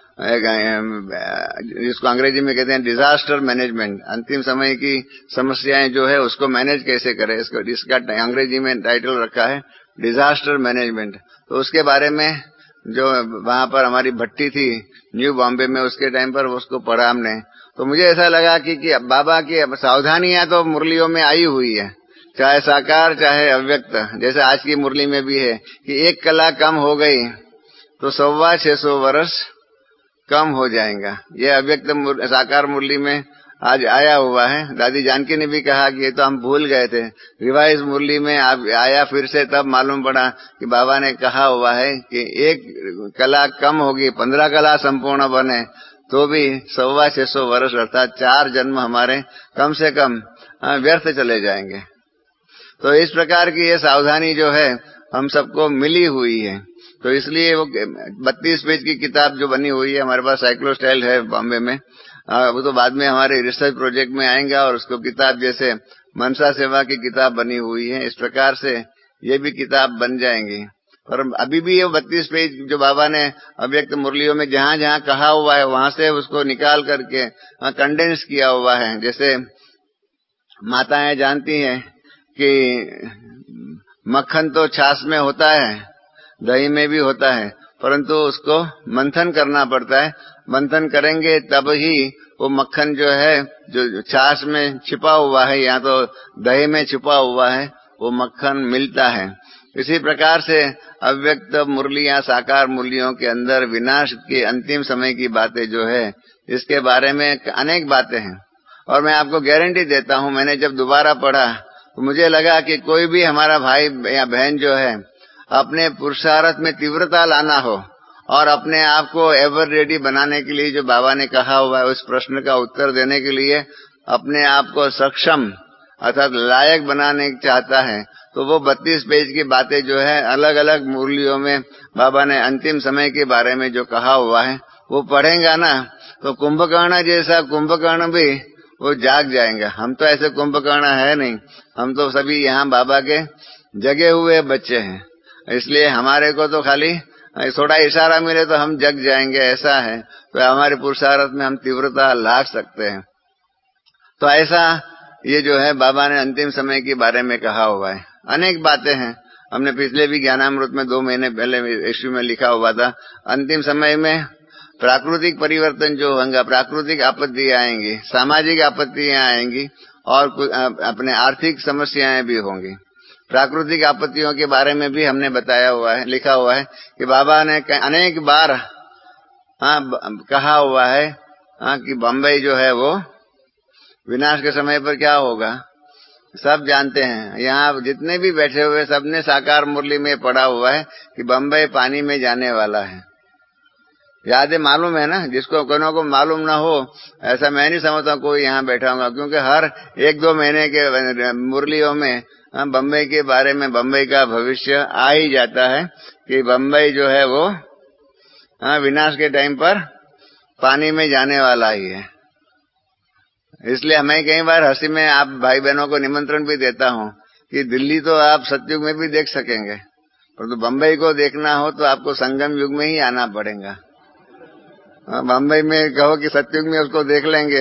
[SPEAKER 2] जिसको अंग्रेजी में कहते हैं डिजास्टर मैनेजमेंट, अंतिम समय की समस्याएं जो है उसको मैनेज कैसे करें, इसका अंग्रेजी में टाइटल रखा है डिजास्टर मैनेजमेंट। तो उसके बारे में जो वहां पर हमारी भट्टी थी न्यू बॉम्बे में, उसके टाइम पर उसको पढ़ा हमने, तो मुझे ऐसा लगा कि बाबा की सावधानियां तो मुरलियों में आई हुई है, चाहे साकार चाहे अव्यक्त। जैसे आज की मुरली में भी है कि 1 कला कम हो गई तो 625 वर्ष कम हो जाएगा। ये अव्यक्त साकार मुरली में आज आया हुआ है। दादी जानकी ने भी कहा कि ये तो हम भूल गए थे, रिवाइज मुरली में आया फिर से, तब मालूम पड़ा कि बाबा ने कहा हुआ है कि 1 कला कम होगी, 15 कला संपूर्ण बने तो भी 625 वर्ष अर्थात 4 जन्म हमारे कम से कम व्यर्थ चले जाएंगे। तो इस प्रकार की ये सावधानी जो है हम सबको मिली हुई है। तो इसलिए वो 32 पेज की किताब जो बनी हुई है, हमारे पास साइक्लोस्टाइल है बॉम्बे में, वो तो बाद में हमारे रिसर्च प्रोजेक्ट में आएंगे और उसको किताब जैसे मनसा सेवा की किताब बनी हुई है, इस प्रकार से ये भी किताब बन जाएंगी। और अभी भी ये 32 पेज जो बाबा ने अव्यक्त मुरलियों में जहां जहां कहा हुआ है वहां से उसको निकाल करके कंडेंस किया हुआ है। जैसे माताएं जानती हैं कि मक्खन तो छाछ में होता है, दही में भी होता है, परंतु उसको मंथन करना पड़ता है। मंथन करेंगे तब ही वो मक्खन जो है, जो छाछ में छिपा हुआ है या तो दही में छिपा हुआ है, वो मक्खन मिलता है। इसी प्रकार से अव्यक्त मुरलियां साकार मुरलियों के अंदर विनाश के अंतिम समय की बातें जो है, इसके बारे में अनेक बातें हैं। और मैं आपको गारंटी देता हूं, मैंने जब दोबारा पढ़ा तो मुझे लगा कि कोई भी हमारा भाई या बहन जो है अपने पुरुषार्थ में तीव्रता लाना हो और अपने आप को एवर रेडी बनाने के लिए जो बाबा ने कहा हुआ है उस प्रश्न का उत्तर देने के लिए अपने आप को सक्षम अर्थात लायक बनाने चाहता है, तो वो 32 पेज की बातें जो है अलग अलग मुरलियों में बाबा ने अंतिम समय के बारे में जो कहा हुआ है वो पढ़ेगा ना, तो कुंभकर्ण जैसा कुंभकर्ण भी वो जाग जाएंगे। हम तो ऐसे कुंभकर्ण है नहीं, हम तो सभी यहाँ बाबा के जगे हुए बच्चे हैं, इसलिए हमारे को तो खाली थोड़ा इशारा मिले तो हम जग जाएंगे, ऐसा है। तो हमारे पुरुषार्थ में हम तीव्रता ला सकते हैं। तो ऐसा ये जो है बाबा ने अंतिम समय के बारे में कहा हुआ है। अनेक बातें हैं, हमने पिछले भी ज्ञानामृत में 2 महीने पहले इश्यू में लिखा हुआ था, अंतिम समय में प्राकृतिक परिवर्तन जो होगा, प्राकृतिक आपत्तियां आएंगी, सामाजिक आपत्तियां आएंगी और अपने आर्थिक समस्याएं भी होंगी। प्राकृतिक आपत्तियों के बारे में भी हमने बताया हुआ है, लिखा हुआ है कि बाबा ने अनेक बार कहा हुआ है कि बम्बई जो है वो विनाश के समय पर क्या होगा, सब जानते हैं। यहाँ जितने भी बैठे हुए सबने साकार मुरली में पढ़ा हुआ है कि बम्बई पानी में जाने वाला है। याद है, मालूम है ना, जिसको कोनो को मालूम ना हो ऐसा मैं नहीं समझता कोई यहाँ बैठा होगा, क्योंकि हर 1-2 महीने के मुरलियों में बम्बई के बारे में, बम्बई का भविष्य आ ही जाता है कि बम्बई जो है वो विनाश के टाइम पर पानी में जाने वाला ही है। इसलिए मैं कई बार हंसी में आप भाई बहनों को निमंत्रण भी देता हूँ कि दिल्ली तो आप सतयुग में भी देख सकेंगे, परंतु बम्बई को देखना हो तो आपको संगम युग में ही आना पड़ेगा। बम्बई में कहो कि सतयुग में उसको देख लेंगे,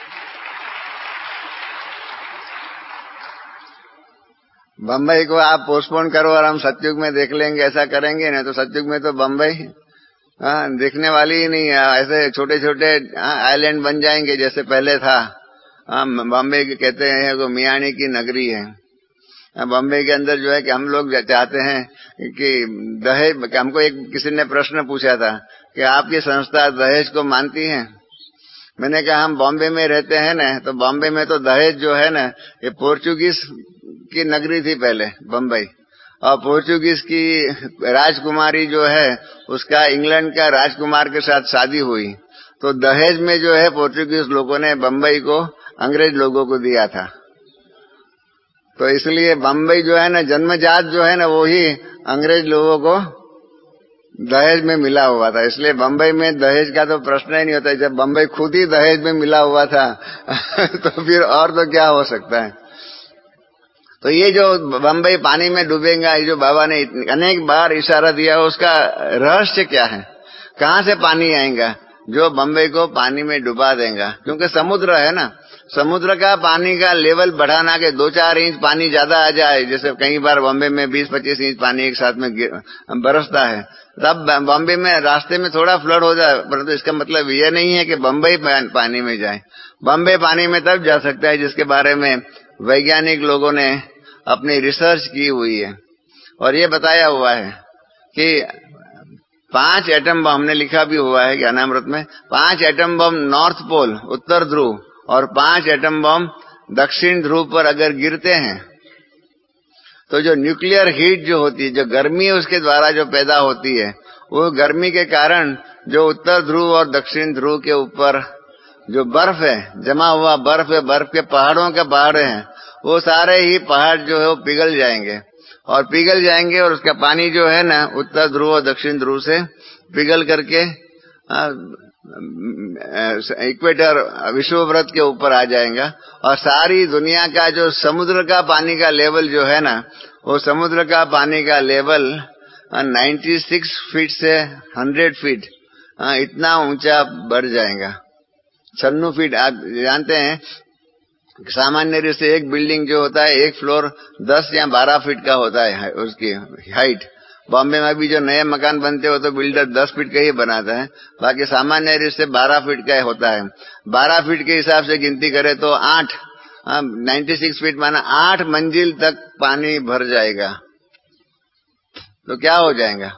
[SPEAKER 2] बम्बई को आप पोस्टपोन करो और हम सतयुग में देख लेंगे, ऐसा करेंगे ना तो सतयुग में तो बम्बई देखने वाली ही नहीं है। ऐसे छोटे छोटे आइलैंड बन जाएंगे जैसे पहले था। बम्बई कहते हैं वो मियाणी की नगरी है। बम्बई के अंदर जो है कि हम लोग चाहते हैं कि दहेज, हमको एक किसी ने प्रश्न पूछा था कि आपकी संस्था दहेज को मानती है। मैंने कहा हम बॉम्बे में रहते हैं ना, तो बॉम्बे में तो दहेज जो है ना ये पोर्चुगीज की नगरी थी पहले बम्बई, और पोर्चुगीज की राजकुमारी जो है उसका इंग्लैंड का राजकुमार के साथ शादी हुई, तो दहेज में जो है पोर्चुगीज लोगों ने बम्बई को अंग्रेज लोगों को दिया था। तो इसलिए बम्बई जो है ना जन्मजात जो है ना वो ही अंग्रेज लोगों को दहेज में मिला हुआ था, इसलिए बंबई में दहेज का तो प्रश्न ही नहीं होता। जब बंबई खुद ही दहेज में मिला हुआ था तो फिर और तो क्या हो सकता है। तो ये जो बंबई पानी में डूबेगा, ये जो बाबा ने अनेक बार इशारा दिया, उसका रहस्य क्या है? कहाँ से पानी आएगा जो बंबई को पानी में डुबा देगा? क्योंकि समुद्र है ना, समुद्र का पानी का लेवल बढ़ाना के 2-4 इंच पानी ज्यादा आ जाए, जैसे कई बार बॉम्बे में 20-25 इंच पानी एक साथ में बरसता है, तब बॉम्बे में रास्ते में थोड़ा फ्लड हो जाए, परंतु इसका मतलब ये नहीं है कि बंबई पानी में जाए। बंबई पानी में तब जा सकता है जिसके बारे में वैज्ञानिक लोगों ने अपनी रिसर्च की हुई है और ये बताया हुआ है कि 5 एटम बम, हमने लिखा भी हुआ है ज्ञानामृत में, 5 एटम बम नॉर्थ पोल उत्तर ध्रुव और 5 एटम बम दक्षिण ध्रुव पर अगर गिरते हैं तो जो न्यूक्लियर हीट जो होती है, जो गर्मी उसके द्वारा जो पैदा होती है, वो गर्मी के कारण जो उत्तर ध्रुव और दक्षिण ध्रुव के ऊपर जो बर्फ है, जमा हुआ बर्फ है, बर्फ के पहाड़ों के पहाड़ हैं, वो सारे ही पहाड़ जो है वो पिघल जाएंगे और उसका पानी जो है ना उत्तर ध्रुव और दक्षिण ध्रुव से पिघल करके इक्वेटर विषुववृत्त के ऊपर आ जाएगा और सारी दुनिया का जो समुद्र का पानी का लेवल जो है ना, वो समुद्र का पानी का लेवल 96 फीट से 100 फीट इतना ऊंचा बढ़ जाएगा। 96 फीट। आप जानते हैं सामान्य रीति से एक बिल्डिंग जो होता है, एक फ्लोर 10 या 12 फीट का होता है उसकी हाइट। बॉम्बे में भी जो नए मकान बनते हो तो बिल्डर 10 फीट का ही बनाता है, बाकी सामान्य रीति से 12 फीट का होता है। 12 फीट के हिसाब से गिनती करें तो 96 फीट माना 8 मंजिल तक पानी भर जाएगा, तो क्या हो जाएगा?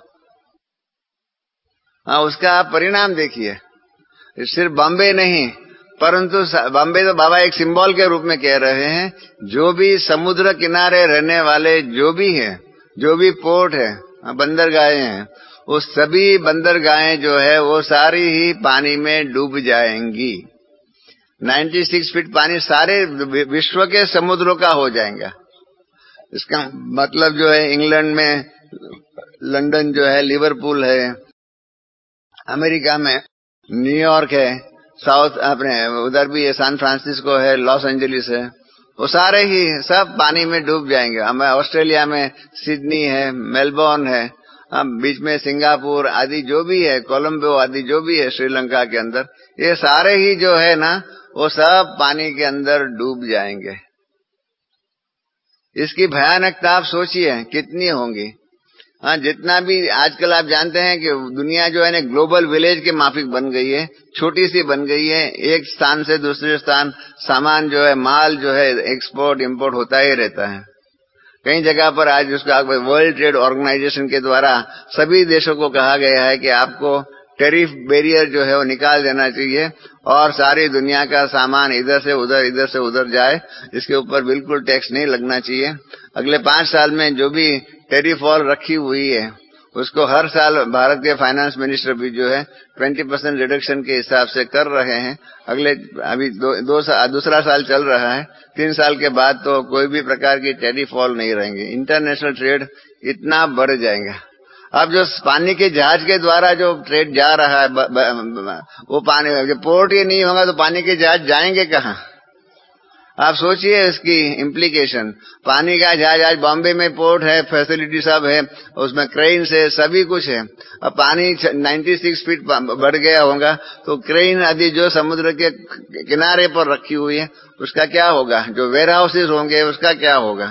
[SPEAKER 2] उसका आप परिणाम देखिए। सिर्फ बॉम्बे नहीं, परंतु बॉम्बे तो बाबा एक सिंबल के रूप में कह रहे हैं, जो भी समुद्र किनारे रहने वाले जो भी है, जो भी पोर्ट है, बंदरगाहें हैं, वो सभी बंदरगाहें जो है वो सारी ही पानी में डूब जाएंगी। 96 फीट पानी सारे विश्व के समुद्रों का हो जाएगा। इसका मतलब जो है इंग्लैंड में लंदन जो है, लिवरपूल है, अमेरिका में न्यूयॉर्क है, साउथ अपने उधर भी है, सैन फ्रांसिस्को है, लॉस एंजलिस है, वो सारे ही सब पानी में डूब जाएंगे। हमें ऑस्ट्रेलिया में सिडनी है, मेलबोर्न है, बीच में सिंगापुर आदि जो भी है, कोलंबो आदि जो भी है श्रीलंका के अंदर, ये सारे ही जो है ना वो सब पानी के अंदर डूब जाएंगे। इसकी भयानकता आप सोचिए कितनी होंगी। जितना भी आजकल आप जानते हैं कि दुनिया जो है ना ग्लोबल विलेज के माफिक बन गई है, छोटी सी बन गई है। एक स्थान से दूसरे स्थान सामान जो है, माल जो है एक्सपोर्ट इंपोर्ट होता ही रहता है। कई जगह पर आज उसका वर्ल्ड ट्रेड ऑर्गेनाइजेशन के द्वारा सभी देशों को कहा गया है कि आपको टैरिफ बैरियर जो है वो निकाल देना चाहिए और सारी दुनिया का सामान इधर से उधर जाए, इसके ऊपर बिल्कुल टैक्स नहीं लगना चाहिए। अगले 5 साल में जो भी टैरिफ वॉल रखी हुई है उसको हर साल भारत के फाइनेंस मिनिस्टर भी जो है 20% रिडक्शन के हिसाब से कर रहे हैं। अगले अभी दूसरा साल चल रहा है, 3 साल के बाद तो कोई भी प्रकार की टैरिफ वॉल नहीं रहेंगे। इंटरनेशनल ट्रेड इतना बढ़ जाएगा। अब जो पानी के जहाज के द्वारा जो ट्रेड जा रहा है, वो पानी जब पोर्ट ही नहीं होगा तो पानी के जहाज जाएंगे कहाँ? आप सोचिए इसकी इम्प्लीकेशन। पानी का जहाज, आज बॉम्बे में पोर्ट है, फैसिलिटी सब है, उसमें क्रेन से सभी कुछ है। अब पानी 96 फीट बढ़ गया होगा तो क्रेन आदि जो समुद्र के किनारे पर रखी हुई है उसका क्या होगा? जो वेयर हाउसेज होंगे उसका क्या होगा?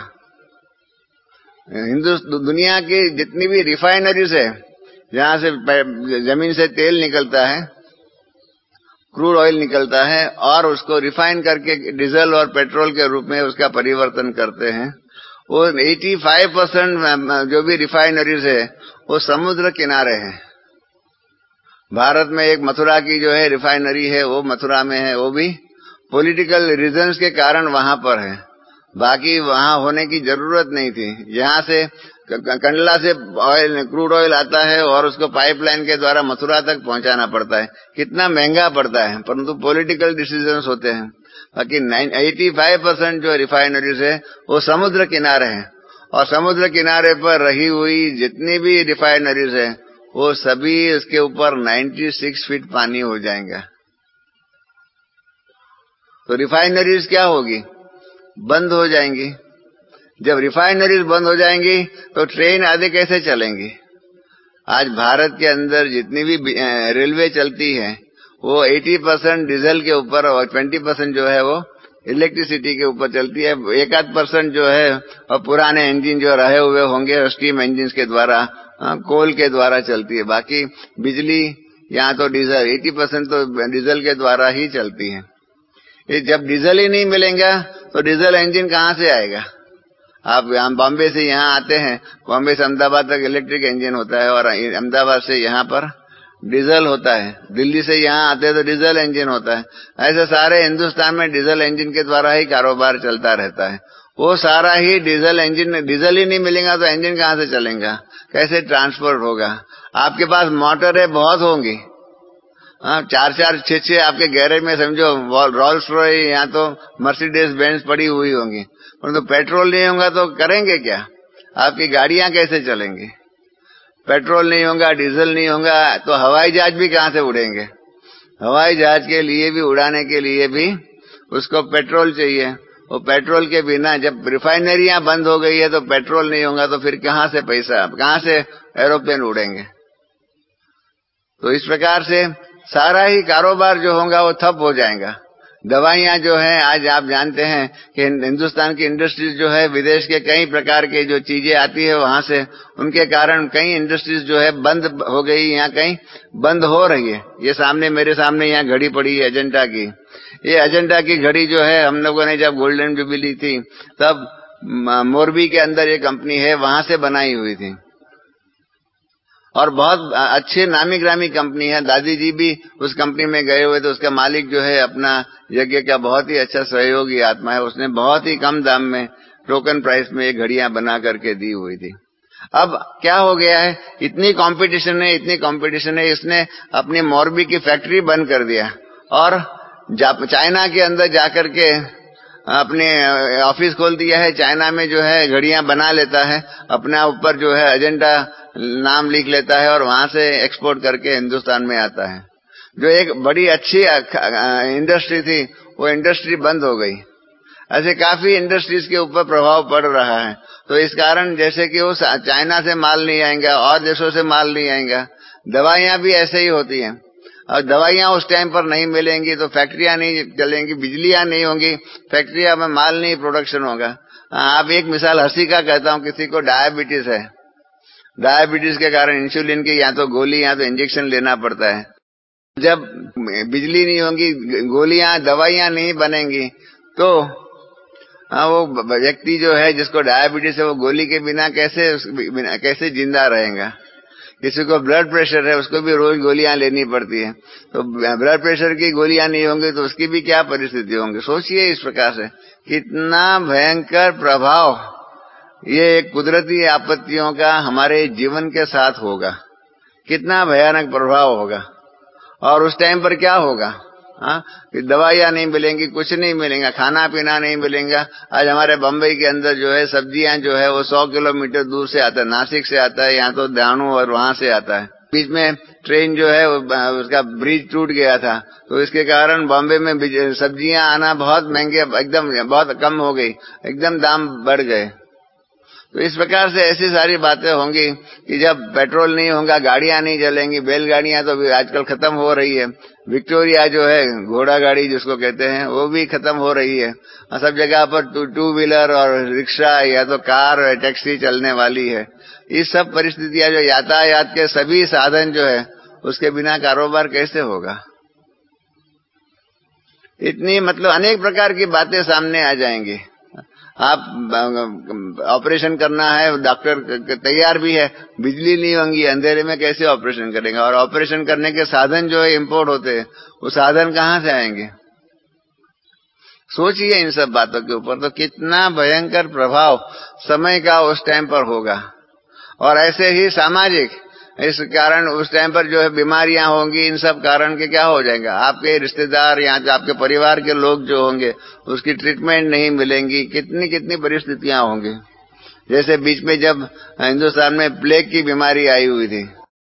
[SPEAKER 2] दुनिया की जितनी भी रिफाइनरीज है, जहां से जमीन से तेल निकलता है, क्रूड ऑयल निकलता है और उसको रिफाइन करके डीजल और पेट्रोल के रूप में उसका परिवर्तन करते हैं, वो 85% जो भी रिफाइनरीज है वो समुद्र किनारे है। भारत में एक मथुरा की जो है रिफाइनरी है, वो मथुरा में है, वो भी पॉलिटिकल रीजंस के कारण वहां पर है, बाकी वहां होने की जरूरत नहीं थी। यहाँ से कंडला से क्रूड ऑयल आता है और उसको पाइपलाइन के द्वारा मथुरा तक पहुंचाना पड़ता है, कितना महंगा पड़ता है, परंतु पॉलिटिकल डिसीजंस होते हैं। बाकी 85% जो रिफाइनरीज है वो समुद्र किनारे हैं और समुद्र किनारे पर रही हुई जितनी भी रिफाइनरीज है वो सभी उसके ऊपर 96 फीट पानी हो जाएगा। तो रिफाइनरीज क्या होगी? बंद हो जाएंगी। जब रिफाइनरीज बंद हो जाएंगी तो ट्रेन आगे कैसे चलेंगी? आज भारत के अंदर जितनी भी रेलवे चलती है वो 80% डीजल के ऊपर और 20% जो है वो इलेक्ट्रिसिटी के ऊपर चलती है। 1-8% जो है और पुराने इंजन जो रहे हुए होंगे स्टीम इंजन के द्वारा, कोल के द्वारा चलती है। बाकी बिजली यहाँ तो डीजल 80% तो डीजल के द्वारा ही चलती है। ये जब डीजल ही नहीं मिलेगा तो डीजल इंजन कहाँ से आएगा? आप यहाँ बॉम्बे से यहाँ आते हैं, बॉम्बे से अहमदाबाद तक इलेक्ट्रिक इंजन होता है और अहमदाबाद से यहाँ पर डीजल होता है। दिल्ली से यहाँ आते हैं तो डीजल इंजन होता है। ऐसे सारे हिंदुस्तान में डीजल इंजन के द्वारा ही कारोबार चलता रहता है। वो सारा ही डीजल इंजन, डीजल ही नहीं मिलेगा तो इंजन कहाँ से चलेगा? कैसे ट्रांसपोर्ट होगा? आपके पास मोटर है बहुत होंगी, 4-4, 6-6 आपके गैरेज में समझो रोल्स रॉयस यहाँ तो मर्सिडीज बेंज पड़ी हुई होंगी, परंतु पेट्रोल नहीं होगा तो करेंगे क्या? आपकी गाड़ियां कैसे चलेंगी? पेट्रोल नहीं होगा, डीजल नहीं होगा तो हवाई जहाज भी कहाँ से उड़ेंगे? हवाई जहाज के लिए भी, उड़ाने के लिए भी उसको पेट्रोल चाहिए। वो पेट्रोल के बिना जब रिफाइनरियां बंद हो गई है तो पेट्रोल नहीं होगा तो फिर कहाँ से पैसा, कहाँ से एरोप्लेन उड़ेंगे? तो इस प्रकार से सारा ही कारोबार जो होगा वो ठप हो जाएगा। दवाइयां जो है आज आप जानते हैं कि हिंदुस्तान की इंडस्ट्रीज जो है विदेश के कई प्रकार के जो चीजें आती है वहां से, उनके कारण कई इंडस्ट्रीज जो है बंद हो गई, यहाँ कहीं बंद हो रही है। ये सामने मेरे सामने यहाँ घड़ी पड़ी है अजंता की। ये अजंता की घड़ी जो है हम लोगों ने जब गोल्डन जुबली थी तब मोरबी के अंदर एक कंपनी है वहां से बनाई हुई थी और बहुत अच्छी नामी ग्रामी कंपनी है। दादी जी भी उस कंपनी में गए हुए तो उसका मालिक जो है अपना यज्ञ का बहुत ही अच्छा सहयोगी आत्मा है। उसने बहुत ही कम दाम में टोकन प्राइस में ये घड़ियां बना करके दी हुई थी। अब क्या हो गया है, इतनी कंपटीशन है, इसने अपनी मोरबी की फैक्ट्री बंद कर दिया और चाइना के अंदर जाकर के अपने ऑफिस खोल दिया है। चाइना में जो है घड़ियां बना लेता है, अपना ऊपर जो है अजंता नाम लिख लेता है और वहां से एक्सपोर्ट करके हिंदुस्तान में आता है। जो एक बड़ी अच्छी इंडस्ट्री थी वो इंडस्ट्री बंद हो गई। ऐसे काफी इंडस्ट्रीज के ऊपर प्रभाव पड़ रहा है। तो इस कारण जैसे कि वो चाइना से माल नहीं आएगा और देशों से माल नहीं आएगा। दवाइयां भी ऐसे ही होती हैं और दवाइयां उस टाइम पर नहीं मिलेंगी तो फैक्ट्रियां नहीं चलेंगी, बिजलियां नहीं होंगी, फैक्ट्रियां में माल नहीं प्रोडक्शन होगा। आप एक मिसाल हंसी का कहता हूं, किसी को डायबिटीज है, डायबिटीज के कारण इंसुलिन की या तो गोली या तो इंजेक्शन लेना पड़ता है। जब बिजली नहीं होगी, गोलियां दवाइयां नहीं बनेंगी तो वो व्यक्ति जो है जिसको डायबिटीज है वो गोली के बिना कैसे जिंदा रहेगा। किसी को ब्लड प्रेशर है उसको भी रोज गोलियां लेनी पड़ती है, तो ब्लड प्रेशर की गोलियां नहीं होंगी तो उसकी भी क्या परिस्थिति होंगी। सोचिए इस प्रकार से कितना भयंकर प्रभाव ये कुदरती आपत्तियों का हमारे जीवन के साथ होगा, कितना भयानक प्रभाव होगा। और उस टाइम पर क्या होगा, दवाइयां नहीं मिलेंगी, कुछ नहीं मिलेगा, खाना पीना नहीं मिलेगा। आज हमारे बम्बई के अंदर जो है सब्जियां जो है वो 100 किलोमीटर दूर से आता है, नासिक से आता है, यहाँ तो दानू और वहां से आता है। बीच में ट्रेन जो है उसका ब्रिज टूट गया था तो इसके कारण बॉम्बे में सब्जियां आना बहुत महंगे, एकदम बहुत कम हो गई, एकदम दाम बढ़ गए। तो इस प्रकार से ऐसी सारी बातें होंगी कि जब पेट्रोल नहीं होगा, गाड़ियां नहीं चलेंगी, बैलगाड़ियां तो आजकल खत्म हो रही है, विक्टोरिया जो है घोड़ा गाड़ी जिसको कहते हैं वो भी खत्म हो रही है। सब जगह पर टू व्हीलर और रिक्शा या तो कार और टैक्सी चलने वाली है। इस सब परिस्थितियां जो यातायात के सभी साधन जो है उसके बिना कारोबार कैसे होगा। इतनी मतलब अनेक प्रकार की बातें सामने आ जाएंगी। आप ऑपरेशन करना है, डॉक्टर तैयार भी है, बिजली नहीं होंगी, अंधेरे में कैसे ऑपरेशन करेंगे। और ऑपरेशन करने के साधन जो है इंपोर्ट होते हैं, वो साधन कहाँ से आएंगे। सोचिए इन सब बातों के ऊपर तो कितना भयंकर प्रभाव समय का उस टाइम पर होगा। और ऐसे ही सामाजिक, इस कारण उस टाइम पर जो है बीमारियां होंगी, इन सब कारण के क्या हो जाएगा, आपके रिश्तेदार या आपके परिवार के लोग जो होंगे उसकी ट्रीटमेंट नहीं मिलेंगी, कितनी कितनी परिस्थितियां होंगी। जैसे बीच में जब हिंदुस्तान में प्लेग की बीमारी आई हुई थी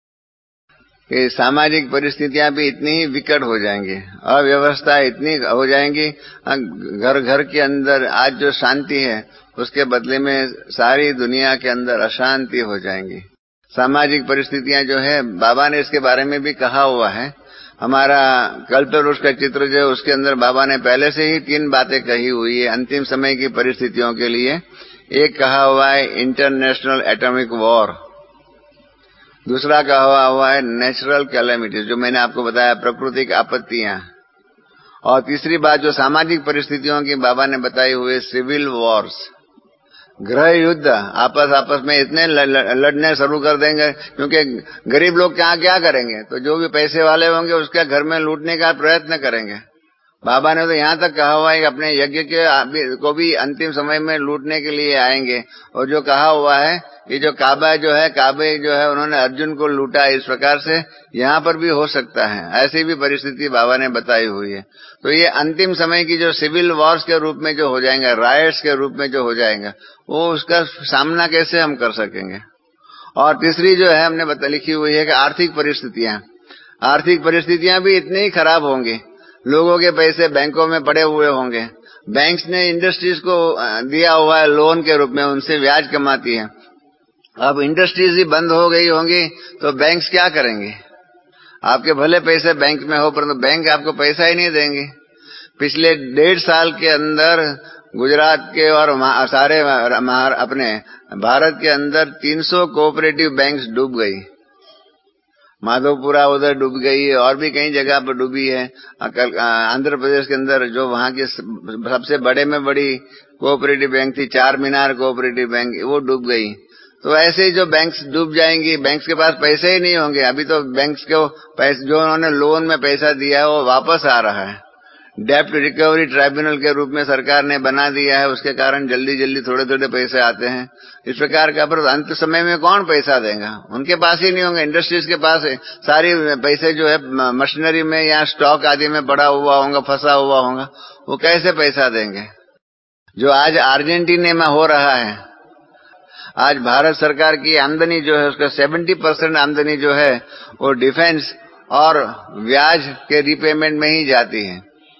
[SPEAKER 2] कि सामाजिक परिस्थितियां भी इतनी ही विकट हो जाएंगी, अव्यवस्था इतनी हो जाएंगी, घर घर के अंदर आज जो शांति है उसके बदले में सारी दुनिया के अंदर अशांति हो जाएंगी। सामाजिक परिस्थितियां जो है, बाबा ने इसके बारे में भी कहा हुआ है। हमारा कल्पवृक्ष का चित्र जो है उसके अंदर बाबा ने पहले से ही 3 बातें कही हुई है अंतिम समय की परिस्थितियों के लिए। एक कहा हुआ है इंटरनेशनल एटॉमिक वॉर, दूसरा कहा हुआ है नेचुरल कैलेमिटीज, जो मैंने आपको बताया प्राकृतिक आपत्तियां, और तीसरी बात जो सामाजिक परिस्थितियों की बाबा ने बताई हुई सिविल वॉर्स, गृह युद्ध। आपस में इतने लड़ने शुरू कर देंगे, क्योंकि गरीब लोग क्या करेंगे, तो जो भी पैसे वाले होंगे उसके घर में लूटने का प्रयत्न करेंगे। बाबा ने तो यहाँ तक कहा हुआ है कि अपने यज्ञ के को भी अंतिम समय में लूटने के लिए आएंगे। और जो कहा हुआ है ये जो काबे जो है उन्होंने अर्जुन को लूटा, इस प्रकार से यहाँ पर भी हो सकता है। ऐसी भी परिस्थिति बाबा ने बताई हुई है। तो ये अंतिम समय की जो सिविल वॉर्स के रूप में जो हो जाएंगे, रायट्स के रूप में जो हो जाएगा, वो उसका सामना कैसे हम कर सकेंगे। और तीसरी जो है हमने लिखी हुई है कि आर्थिक परिस्थितियां भी इतनी ही खराब होंगी। लोगों के पैसे बैंकों में पड़े हुए होंगे, बैंक्स ने इंडस्ट्रीज को दिया हुआ है लोन के रूप में, उनसे ब्याज कमाती है। अब इंडस्ट्रीज ही बंद हो गई होंगी तो बैंक्स क्या करेंगे। आपके भले पैसे बैंक में हो परंतु बैंक आपको पैसा ही नहीं देंगे। पिछले 1.5 साल के अंदर गुजरात के और सारे अपने भारत के अंदर 300 कोऑपरेटिव बैंक्स डूब गई। माधवपुरा उधर डूब गई और भी कई जगह पर डूबी है। आंध्र प्रदेश के अंदर जो वहां की सबसे बड़े में बड़ी कोऑपरेटिव बैंक थी, चार मीनार कोऑपरेटिव बैंक, वो डूब गई। तो ऐसे ही जो बैंक्स डूब जाएंगी, बैंक्स के पास पैसे ही नहीं होंगे। अभी तो बैंक्स को पैसे जो उन्होंने लोन में पैसा दिया है वो वापस आ रहा है। डेप्ट रिकवरी ट्राइब्यूनल के रूप में सरकार ने बना दिया है, उसके कारण जल्दी थोड़े पैसे आते हैं। इस प्रकार का, पर अंत समय में कौन पैसा देगा, उनके पास ही नहीं होंगे। इंडस्ट्रीज के पास है सारी पैसे जो है मशीनरी में या स्टॉक आदि में पड़ा हुआ होगा, फंसा हुआ होगा, वो कैसे पैसा देंगे। जो आज अर्जेंटीना में हो रहा है, आज भारत सरकार की आमदनी जो है उसका 70% आमदनी जो है वो डिफेंस और ब्याज के रिपेमेंट में ही जाती है।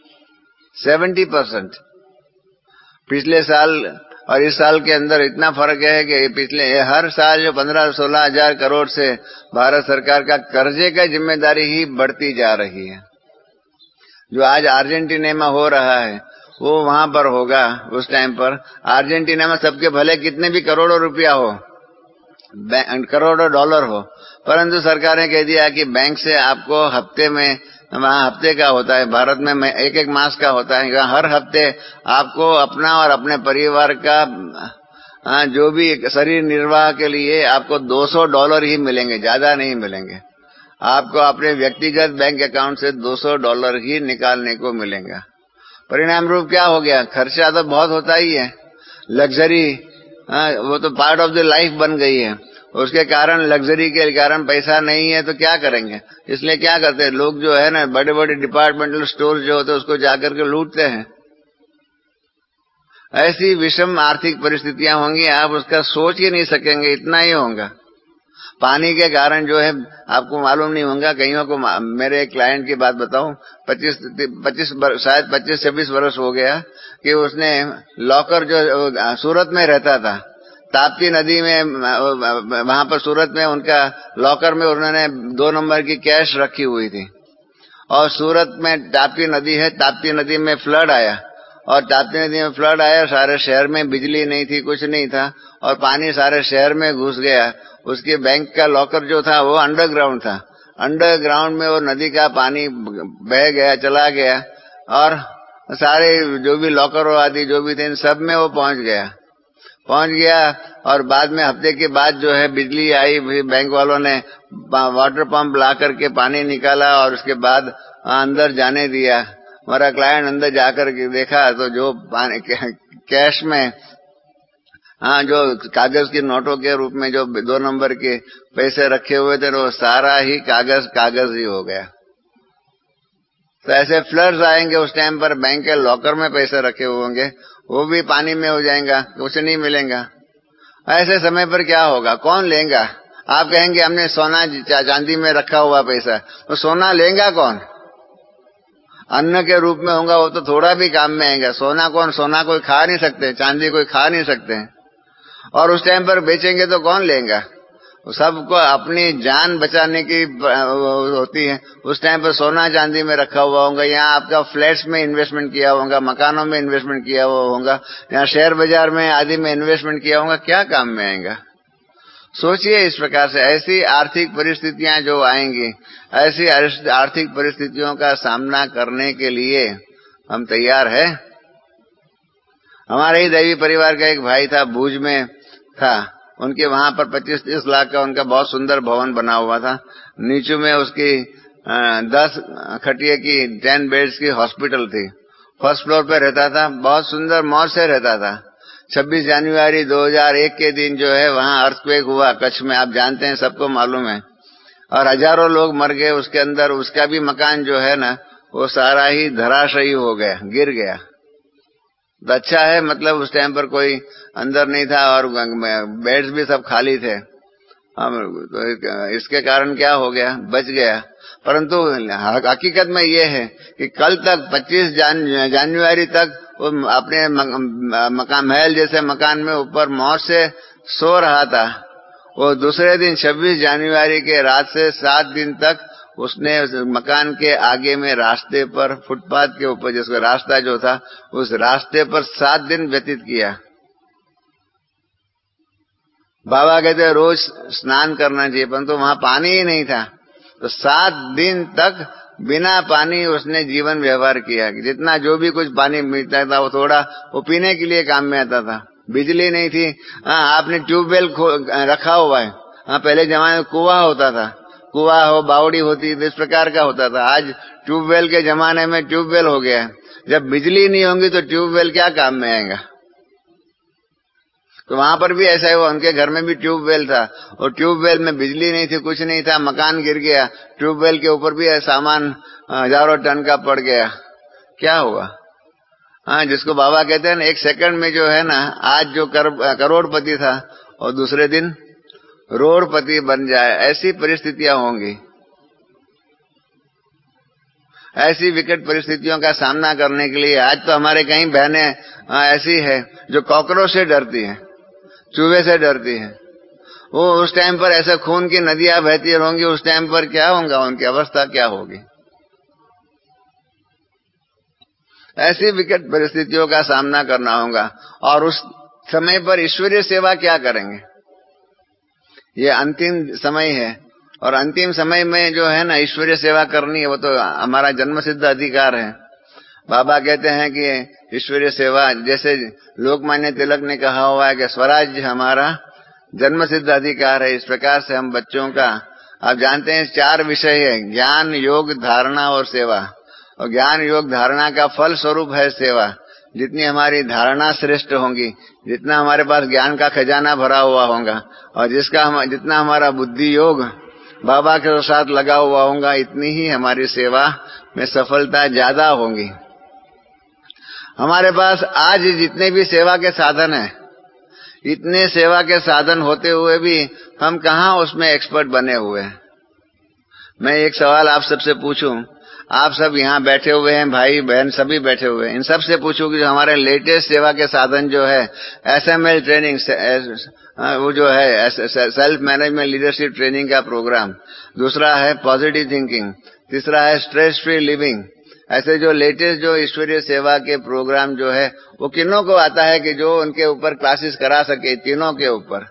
[SPEAKER 2] 70%। पिछले साल और इस साल के अंदर इतना फर्क है कि पिछले हर साल जो 15-16 हजार करोड़ से भारत सरकार का कर्जे का जिम्मेदारी ही बढ़ती जा रही है। जो आज अर्जेंटीना में हो रहा है वो वहां पर होगा उस टाइम पर। अर्जेंटीना में सबके भले कितने भी करोड़ों रुपया हो, करोड़ों डॉलर हो, परंतु सरकार ने कह दिया कि बैंक से आपको हफ्ते में, वहां हफ्ते का होता है, भारत में एक मास का होता है, हर हफ्ते आपको अपना और अपने परिवार का जो भी शरीर निर्वाह के लिए आपको $200 ही मिलेंगे, ज्यादा नहीं मिलेंगे। आपको अपने व्यक्तिगत बैंक अकाउंट से $200 ही निकालने को मिलेगा। परिणाम रूप क्या हो गया, खर्चा तो बहुत होता ही है, लग्जरी वो तो पार्ट ऑफ द लाइफ बन गई है। उसके कारण लग्जरी के कारण पैसा नहीं है तो क्या करेंगे। इसलिए क्या करते हैं लोग जो है ना, बड़े बड़े डिपार्टमेंटल स्टोर जो होते हैं उसको जाकर के लूटते हैं। ऐसी विषम आर्थिक परिस्थितियां होंगी, आप उसका सोच ही नहीं सकेंगे, इतना ही होगा। पानी के कारण जो है आपको मालूम नहीं होगा, कईयों को, मेरे एक क्लाइंट की बात बताऊं, 25-26 वर्ष हो गया कि उसने लॉकर जो सूरत में रहता था, ताप्ती नदी में, वहां पर सूरत में उनका लॉकर में उन्होंने 2 नंबर की कैश रखी हुई थी। और सूरत में ताप्ती नदी है, ताप्ती नदी में फ्लड आया, और ताप्ती नदी में फ्लड आया, सारे शहर में बिजली नहीं थी, कुछ नहीं था, और पानी सारे शहर में घुस गया। उसके बैंक का लॉकर जो था वो अंडरग्राउंड था, अंडरग्राउंड में वो नदी का पानी बह गया, चला गया, और सारे जो भी लॉकर आदि जो भी थे सब में वो पहुंच गया। और बाद में हफ्ते के बाद जो है बिजली आई, बैंक वालों ने वाटर पंप ला करके पानी निकाला और उसके बाद अंदर जाने दिया। हमारा क्लाइंट अंदर जाकर के देखा तो जो पानी कैश में जो कागज के नोटों के रूप में जो 2 नंबर के पैसे रखे हुए थे वो सारा ही कागज ही हो गया। तो ऐसे फ्लड्स आएंगे उस टाइम पर, बैंक के लॉकर में पैसे रखे हुए होंगे वो भी पानी में हो जाएगा, कुछ नहीं मिलेगा। ऐसे समय पर क्या होगा? कौन लेगा? आप कहेंगे हमने सोना चांदी में रखा हुआ पैसा, तो सोना लेगा कौन? अन्न के रूप में होगा, वो तो थोड़ा भी काम में आएगा। सोना कोई खा नहीं सकते, चांदी कोई खा नहीं सकते, और उस टाइम पर बेचेंगे तो कौन लेगा? सबको अपनी जान बचाने की होती है। उस टाइम पर सोना चांदी में रखा हुआ होगा, यहाँ आपका फ्लैट्स में इन्वेस्टमेंट किया होगा, मकानों में इन्वेस्टमेंट किया हुआ होगा, यहाँ शेयर बाजार में आदि में इन्वेस्टमेंट किया होगा, क्या काम में आएगा? सोचिए इस प्रकार से। ऐसी आर्थिक परिस्थितियां जो आएंगी, ऐसी आर्थिक परिस्थितियों का सामना करने के लिए हम तैयार है? हमारे ही दैवी परिवार का एक भाई था, भुज में था, उनके वहां पर 25-30 लाख का उनका बहुत सुंदर भवन बना हुआ था। नीचे में उसकी 10 खटिए की 10 बेड्स की हॉस्पिटल थी। फर्स्ट फ्लोर पे रहता था, बहुत सुंदर मौज से रहता था। 26 जनवरी 2001 के दिन जो है वहां अर्थक्वेक हुआ कच्छ में, आप जानते हैं, सबको मालूम है, और हजारों लोग मर गए उसके अंदर। उसका भी मकान जो है ना, वो सारा ही धराशायी हो गया, गिर गया। तो अच्छा है, मतलब उस टाइम पर कोई अंदर नहीं था और बेड्स भी सब खाली थे। तो इसके कारण क्या हो गया? बच गया। परंतु हकीकत में ये है कि कल तक 25 जनवरी तक वो अपने मकान, महल जैसे मकान में ऊपर मौज से सो रहा था। वो दूसरे दिन 26 जनवरी के रात से 7 दिन तक उसने मकान के आगे में रास्ते पर, फुटपाथ के ऊपर, जिसका रास्ता जो था, उस रास्ते पर 7 दिन व्यतीत किया। बाबा कहते रोज स्नान करना चाहिए, परंतु वहां पानी ही नहीं था। तो 7 दिन तक बिना पानी उसने जीवन व्यवहार किया। जितना जो भी कुछ पानी मिलता था वो थोड़ा वो पीने के लिए काम में आता था। बिजली नहीं थी। आपने ट्यूबवेल रखा हुआ है। पहले जमाने में कुआं होता था, कुआं हो, बावड़ी होती, इस प्रकार का होता था। आज ट्यूबवेल के जमाने में ट्यूबवेल हो गया है। जब बिजली नहीं होगी तो ट्यूबवेल क्या काम में आएगा? तो वहां पर भी ऐसा हुआ, उनके घर में भी ट्यूबवेल था, और ट्यूबवेल में बिजली नहीं थी, कुछ नहीं था, मकान गिर गया, ट्यूबवेल के ऊपर भी सामान हजारों टन का पड़ गया। क्या हुआ? जिसको बाबा कहते हैं ना, एक सेकंड में जो है ना, आज जो करोड़पति था और दूसरे दिन रोडपति बन जाए, ऐसी परिस्थितियां होंगी। ऐसी विकट परिस्थितियों का सामना करने के लिए आज तो हमारे कई बहनें ऐसी है जो कॉकरोच से डरती हैं, चूहे से डरती हैं। वो उस टाइम पर ऐसे खून की नदियां बहती होंगी, उस टाइम पर क्या होगा, उनकी अवस्था क्या होगी? ऐसी विकट परिस्थितियों का सामना करना होगा। और उस समय पर ईश्वरीय सेवा क्या करेंगे? ये अंतिम समय है, और अंतिम समय में जो है ना ईश्वरीय सेवा करनी है, वो तो हमारा जन्मसिद्ध अधिकार है। बाबा कहते हैं कि ईश्वरीय सेवा, जैसे लोकमान्य तिलक ने कहा हुआ है कि स्वराज्य हमारा जन्मसिद्ध अधिकार है, इस प्रकार से हम बच्चों का, आप जानते हैं 4 विषय है, ज्ञान, योग, धारणा और सेवा। और ज्ञान, योग, धारणा का फल स्वरूप है सेवा। जितनी हमारी धारणा श्रेष्ठ होंगी, जितना हमारे पास ज्ञान का खजाना भरा हुआ होगा, और जितना हमारा बुद्धि योग बाबा के साथ लगा हुआ होगा, इतनी ही हमारी सेवा में सफलता ज्यादा होंगी। हमारे पास आज जितने भी सेवा के साधन हैं, इतने सेवा के साधन होते हुए भी हम कहाँ उसमें एक्सपर्ट बने हुए हैं? मैं एक सवाल आप सबसे पूछूं, आप सब यहाँ बैठे हुए हैं, भाई बहन सभी बैठे हुए हैं, इन सबसे पूछूं कि जो हमारे लेटेस्ट सेवा के साधन जो है, SML ट्रेनिंग, वो जो है सेल्फ मैनेजमेंट लीडरशिप ट्रेनिंग का प्रोग्राम, दूसरा है पॉजिटिव थिंकिंग, तीसरा है स्ट्रेस फ्री लिविंग, ऐसे जो लेटेस्ट जो ईश्वरीय सेवा के प्रोग्राम जो है, वो किन्हों को आता है कि जो उनके ऊपर क्लासेस करा सके? तीनों के ऊपर।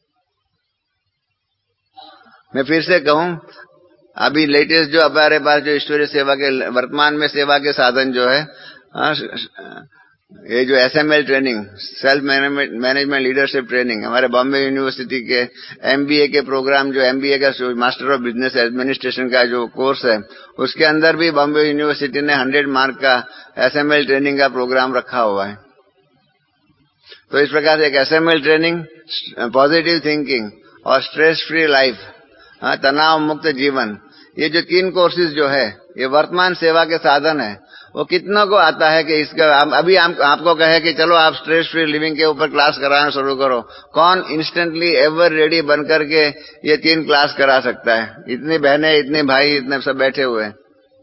[SPEAKER 2] मैं फिर से कहूं, अभी लेटेस्ट जो हमारे पास जो ईश्वरीय सेवा के वर्तमान में सेवा के साधन जो है, ये जो SML training, self management leadership training, हमारे बॉम्बे यूनिवर्सिटी के MBA के प्रोग्राम, जो MBA का मास्टर ऑफ बिजनेस एडमिनिस्ट्रेशन का जो कोर्स है, उसके अंदर भी बॉम्बे यूनिवर्सिटी ने 100 मार्क का SML ट्रेनिंग का प्रोग्राम रखा हुआ है। तो इस प्रकार से एक SML ट्रेनिंग, पॉजिटिव थिंकिंग और स्ट्रेस फ्री लाइफ, तनाव मुक्त जीवन, ये जो 3 कोर्सेज जो है, ये वर्तमान सेवा के साधन है। वो कितनों को आता है कि इसका अभी आपको कहे कि चलो आप स्ट्रेस फ्री लिविंग के ऊपर क्लास कराना शुरू करो, कौन इंस्टेंटली एवर रेडी बन करके ये 3 क्लास करा सकता है? इतनी बहनें, इतने भाई, इतने सब बैठे हुए हैं।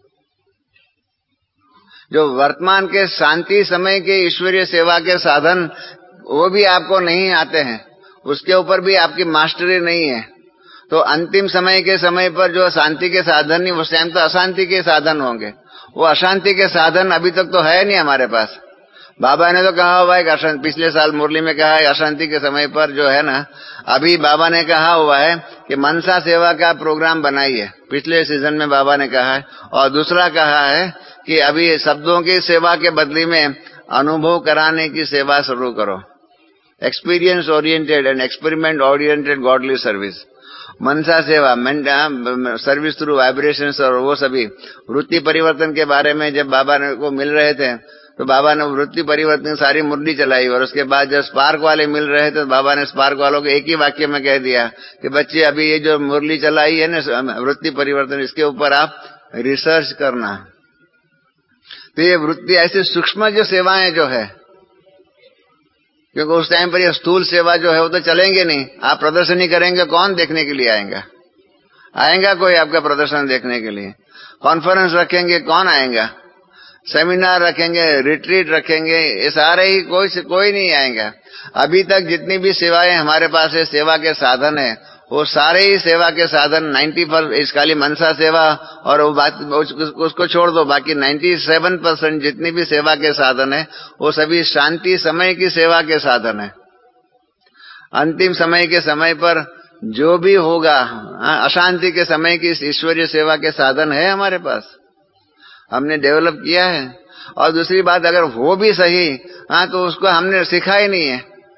[SPEAKER 2] जो वर्तमान के शांति समय के ईश्वरीय सेवा के साधन, वो भी आपको नहीं आते हैं, उसके ऊपर भी आपकी मास्टरी नहीं है, तो अंतिम समय के समय पर जो शांति के साधन नहीं, उस टाइम तो अशांति के साधन होंगे। वो अशांति के साधन अभी तक तो है नहीं हमारे पास। बाबा ने तो कहा हुआ है, अशांति, पिछले साल मुरली में कहा है, अशांति के समय पर जो है ना, अभी बाबा ने कहा हुआ है कि मनसा सेवा का प्रोग्राम बनाइए, पिछले सीजन में बाबा ने कहा है। और दूसरा कहा है कि अभी शब्दों की सेवा के बदले में अनुभव कराने की सेवा शुरू करो, experience oriented and experiment oriented godly service. मनसा सेवा, सर्विस थ्रू वाइब्रेशंस, और वो सभी वृत्ति परिवर्तन के बारे में जब बाबा को मिल रहे थे तो बाबा ने वृत्ति परिवर्तन सारी मुरली चलाई, और उसके बाद जब स्पार्क वाले मिल रहे थे तो बाबा ने स्पार्क वालों को एक ही वाक्य में कह दिया कि बच्चे, अभी ये जो मुरली चलाई है ना वृत्ति परिवर्तन, इसके ऊपर आप रिसर्च करना। तो ये वृत्ति ऐसी सूक्ष्म जो सेवाएं जो है, क्योंकि उस टाइम पर ये स्थूल सेवा जो है वो तो चलेंगे नहीं। आप प्रदर्शनी करेंगे, कौन देखने के लिए आएगा? आएगा कोई आपका प्रदर्शन देखने के लिए? कॉन्फ्रेंस रखेंगे, कौन आएगा? सेमिनार रखेंगे, रिट्रीट रखेंगे, ये सारे ही कोई नहीं आएगा। अभी तक जितनी भी सेवाएं हमारे पास है, सेवा के साधन है, वो सारे ही सेवा के साधन 90% इस खाली मनसा सेवा और वो बात उसको छोड़ दो, बाकी 97% जितनी भी सेवा के साधन है वो सभी शांति समय की सेवा के साधन है। अंतिम समय के समय पर जो भी होगा, अशांति के समय की ईश्वरीय सेवा के साधन है हमारे पास, हमने डेवलप किया है। और दूसरी बात, अगर हो भी सही तो उसको हमने सीखा ही नहीं है।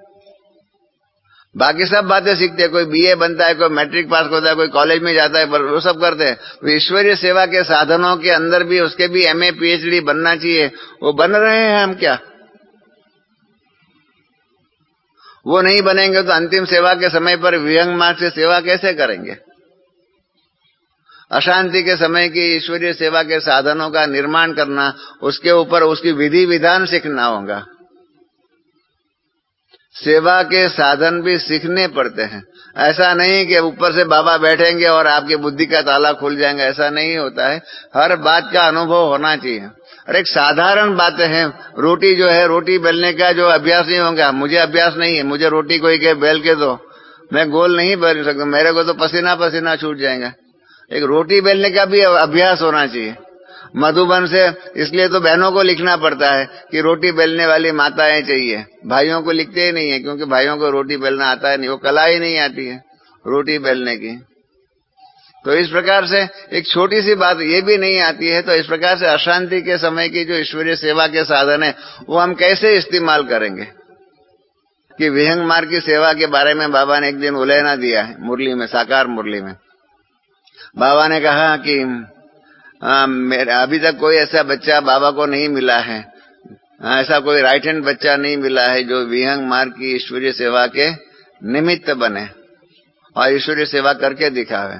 [SPEAKER 2] बाकी सब बातें सीखते हैं, कोई बीए बनता है, कोई मैट्रिक पास होता है, कोई कॉलेज में जाता है, वो सब करते हैं। तो ईश्वरीय सेवा के साधनों के अंदर भी उसके भी एमए पीएचडी बनना चाहिए, वो बन रहे हैं हम क्या? वो नहीं बनेंगे तो अंतिम सेवा के समय पर विहंग मार्ग से सेवा कैसे करेंगे? अशांति के समय की ईश्वरीय सेवा के साधनों का निर्माण करना, उसके ऊपर उसकी विधि विधान सीखना होगा। सेवा के साधन भी सीखने पड़ते हैं। ऐसा नहीं कि ऊपर से बाबा बैठेंगे और आपकी बुद्धि का ताला खुल जाएगा, ऐसा नहीं होता है। हर बात का अनुभव होना चाहिए। और एक साधारण बात है, रोटी जो है, रोटी बेलने का जो अभ्यास नहीं होगा, मुझे अभ्यास नहीं है, मुझे रोटी कोई के बेल के दो, मैं गोल नहीं बेल सकता, मेरे को तो पसीना पसीना छूट जाएगा। एक रोटी बेलने का भी अभ्यास होना चाहिए। मधुबन से इसलिए तो बहनों को लिखना पड़ता है कि रोटी बेलने वाली माताएं चाहिए, भाइयों को लिखते ही नहीं है, क्योंकि भाइयों को रोटी बेलना आता है नहीं, वो कला ही नहीं आती है रोटी बेलने की। तो इस प्रकार से एक छोटी सी बात ये भी नहीं आती है। तो इस प्रकार से अशांति के समय की जो ईश्वरीय सेवा के साधन है वो हम कैसे इस्तेमाल करेंगे? कि विहंग मार्ग की सेवा के बारे में बाबा ने एक दिन उलेना दिया है मुरली में, साकार मुरली में। बाबा ने कहा कि अभी तक कोई ऐसा बच्चा बाबा को नहीं मिला है, ऐसा कोई राइट हैंड बच्चा नहीं मिला है जो विहंग मार्ग की ईश्वरीय सेवा के निमित्त बने और ईश्वरीय सेवा करके दिखावे।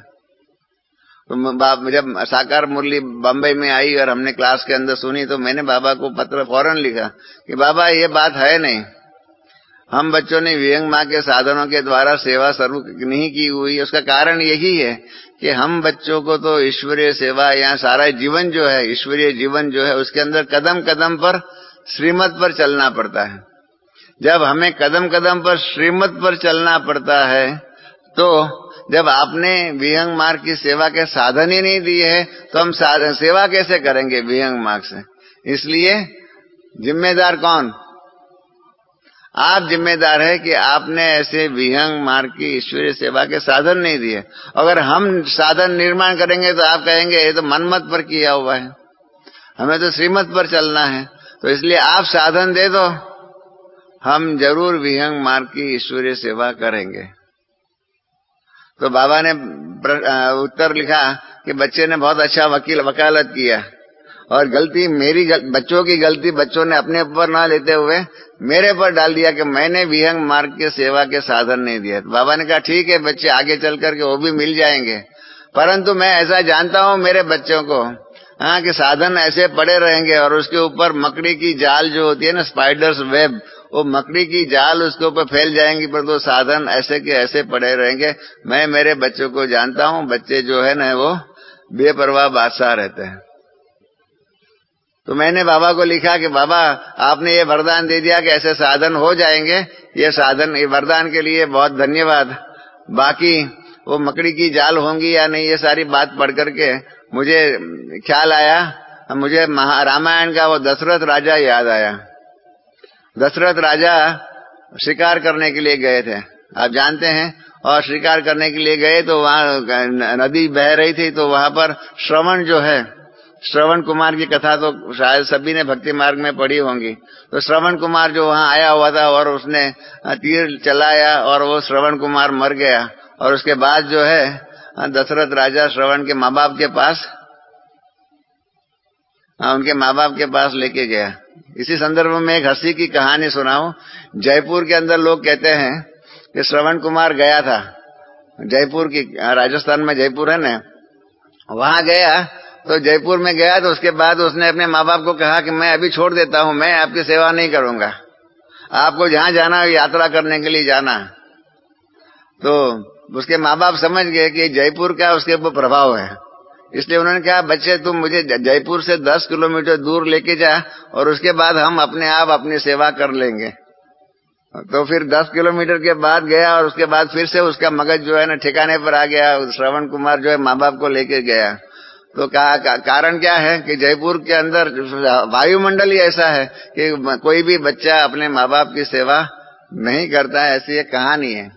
[SPEAKER 2] तो जब साकार मुरली बम्बई में आई और हमने क्लास के अंदर सुनी तो मैंने बाबा को पत्र फौरन लिखा कि बाबा ये बात है नहीं, हम बच्चों ने विहंग मार्ग के साधनों के द्वारा सेवा शुरू नहीं की हुई। उसका कारण यही है कि हम बच्चों को तो ईश्वरीय सेवा या सारा जीवन जो है, ईश्वरीय जीवन जो है, उसके अंदर कदम कदम पर श्रीमत पर चलना पड़ता है। जब हमें कदम कदम पर श्रीमत पर चलना पड़ता है तो जब आपने विहंग मार्ग की सेवा के साधन ही नहीं दिए है तो हम सेवा कैसे करेंगे विहंग मार्ग से? इसलिए जिम्मेदार कौन? आप जिम्मेदार है कि आपने ऐसे विहंग मार्ग की ईश्वरीय सेवा के साधन नहीं दिए। अगर हम साधन निर्माण करेंगे तो आप कहेंगे ये तो मनमत पर किया हुआ है, हमें तो श्रीमत पर चलना है। तो इसलिए आप साधन दे दो, हम जरूर विहंग मार्ग की ईश्वरीय सेवा करेंगे। तो बाबा ने उत्तर लिखा कि बच्चे ने बहुत अच्छा वकालत किया और गलती बच्चों की गलती बच्चों ने अपने ऊपर ना लेते हुए मेरे पर डाल दिया कि मैंने विहंग मार्ग के सेवा के साधन नहीं दिया। तो बाबा ने कहा ठीक है बच्चे, आगे चल करके वो भी मिल जाएंगे, परंतु मैं ऐसा जानता हूं मेरे बच्चों को, हाँ, कि साधन ऐसे पड़े रहेंगे और उसके ऊपर मकड़ी की जाल जो होती है ना, स्पाइडर्स वेब, वो मकड़ी की जाल उसके ऊपर फैल जाएंगी, पर तो साधन ऐसे के ऐसे पड़े रहेंगे। मैं मेरे बच्चों को जानता हूं, बच्चे जो है ना वो बेपरवाह बादशाह रहते हैं। तो मैंने बाबा को लिखा कि बाबा आपने ये वरदान दे दिया कि ऐसे साधन हो जाएंगे, ये साधन, ये वरदान के लिए बहुत धन्यवाद। बाकी वो मकड़ी की जाल होंगी या नहीं, ये सारी बात पढ़ करके मुझे ख्याल आया, मुझे रामायण का वो दशरथ राजा याद आया। दशरथ राजा शिकार करने के लिए गए थे, आप जानते हैं, और शिकार करने के लिए गए तो वहां नदी बह रही थी, तो वहां पर श्रवण जो है, श्रवण कुमार की कथा तो शायद सभी ने भक्ति मार्ग में पढ़ी होंगी। तो श्रवण कुमार जो वहां आया हुआ था और उसने तीर चलाया और वो श्रवण कुमार मर गया, और उसके बाद जो है दशरथ राजा श्रवण के माँ बाप के पास, उनके माँ बाप के पास लेके गया। इसी संदर्भ में एक हंसी की कहानी सुनाऊं। जयपुर के अंदर लोग कहते हैं कि श्रवण कुमार गया था, जयपुर की, राजस्थान में जयपुर है ना, वहां गया, तो जयपुर में गया तो उसके बाद उसने अपने माँ बाप को कहा कि मैं अभी छोड़ देता हूं, मैं आपकी सेवा नहीं करूंगा, आपको जहां जाना है यात्रा करने के लिए जाना। तो उसके माँ बाप समझ गए कि जयपुर का उसके ऊपर प्रभाव है, इसलिए उन्होंने कहा बच्चे तुम मुझे जयपुर से 10 किलोमीटर दूर लेके जा और उसके बाद हम अपने आप अपनी सेवा कर लेंगे। तो फिर 10 किलोमीटर के बाद गया और उसके बाद फिर से उसका मगज जो है ना ठिकाने पर आ गया। श्रवण कुमार जो है माँ बाप को लेके गया, तो कारण क्या है कि जयपुर के अंदर वायुमंडल ही ऐसा है कि कोई भी बच्चा अपने माँ बाप की सेवा नहीं करता है, ऐसी एक कहानी है।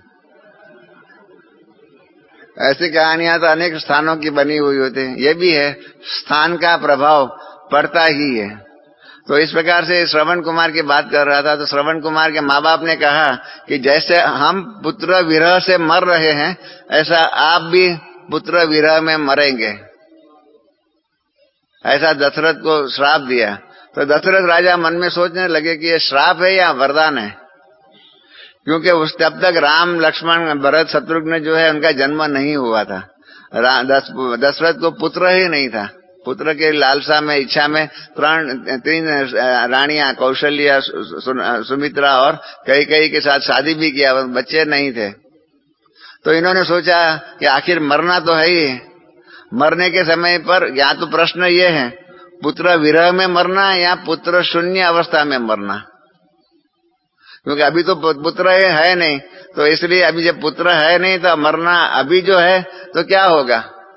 [SPEAKER 2] ऐसी कहानियां तो अनेक स्थानों की बनी हुई होती है, ये भी है, स्थान का प्रभाव पड़ता ही है। तो इस प्रकार से श्रवण कुमार की बात कर रहा था, तो श्रवण कुमार के माँ बाप ने कहा कि जैसे हम पुत्र विरह से मर रहे हैं, ऐसा आप भी पुत्र विरह में मरेंगे, ऐसा दशरथ को श्राप दिया। तो दशरथ राजा मन में सोचने लगे कि ये श्राप है या वरदान है, क्योंकि उस तब तक राम लक्ष्मण भरत शत्रुघ्न जो है उनका जन्म नहीं हुआ था। दशरथ को पुत्र ही नहीं था, पुत्र के लालसा में, इच्छा में 3 रानियां, कौशल्या, सुमित्रा और कैकेयी के साथ शादी भी किया, बच्चे नहीं थे। तो इन्होंने सोचा कि आखिर मरना तो है ही, मरने के समय पर या तो प्रश्न ये है पुत्र विरह में मरना या पुत्र शून्य अवस्था में मरना, क्योंकि अभी तो पुत्र है नहीं, तो इसलिए अभी जब पुत्र है नहीं तो मरना अभी जो है तो क्या होगा,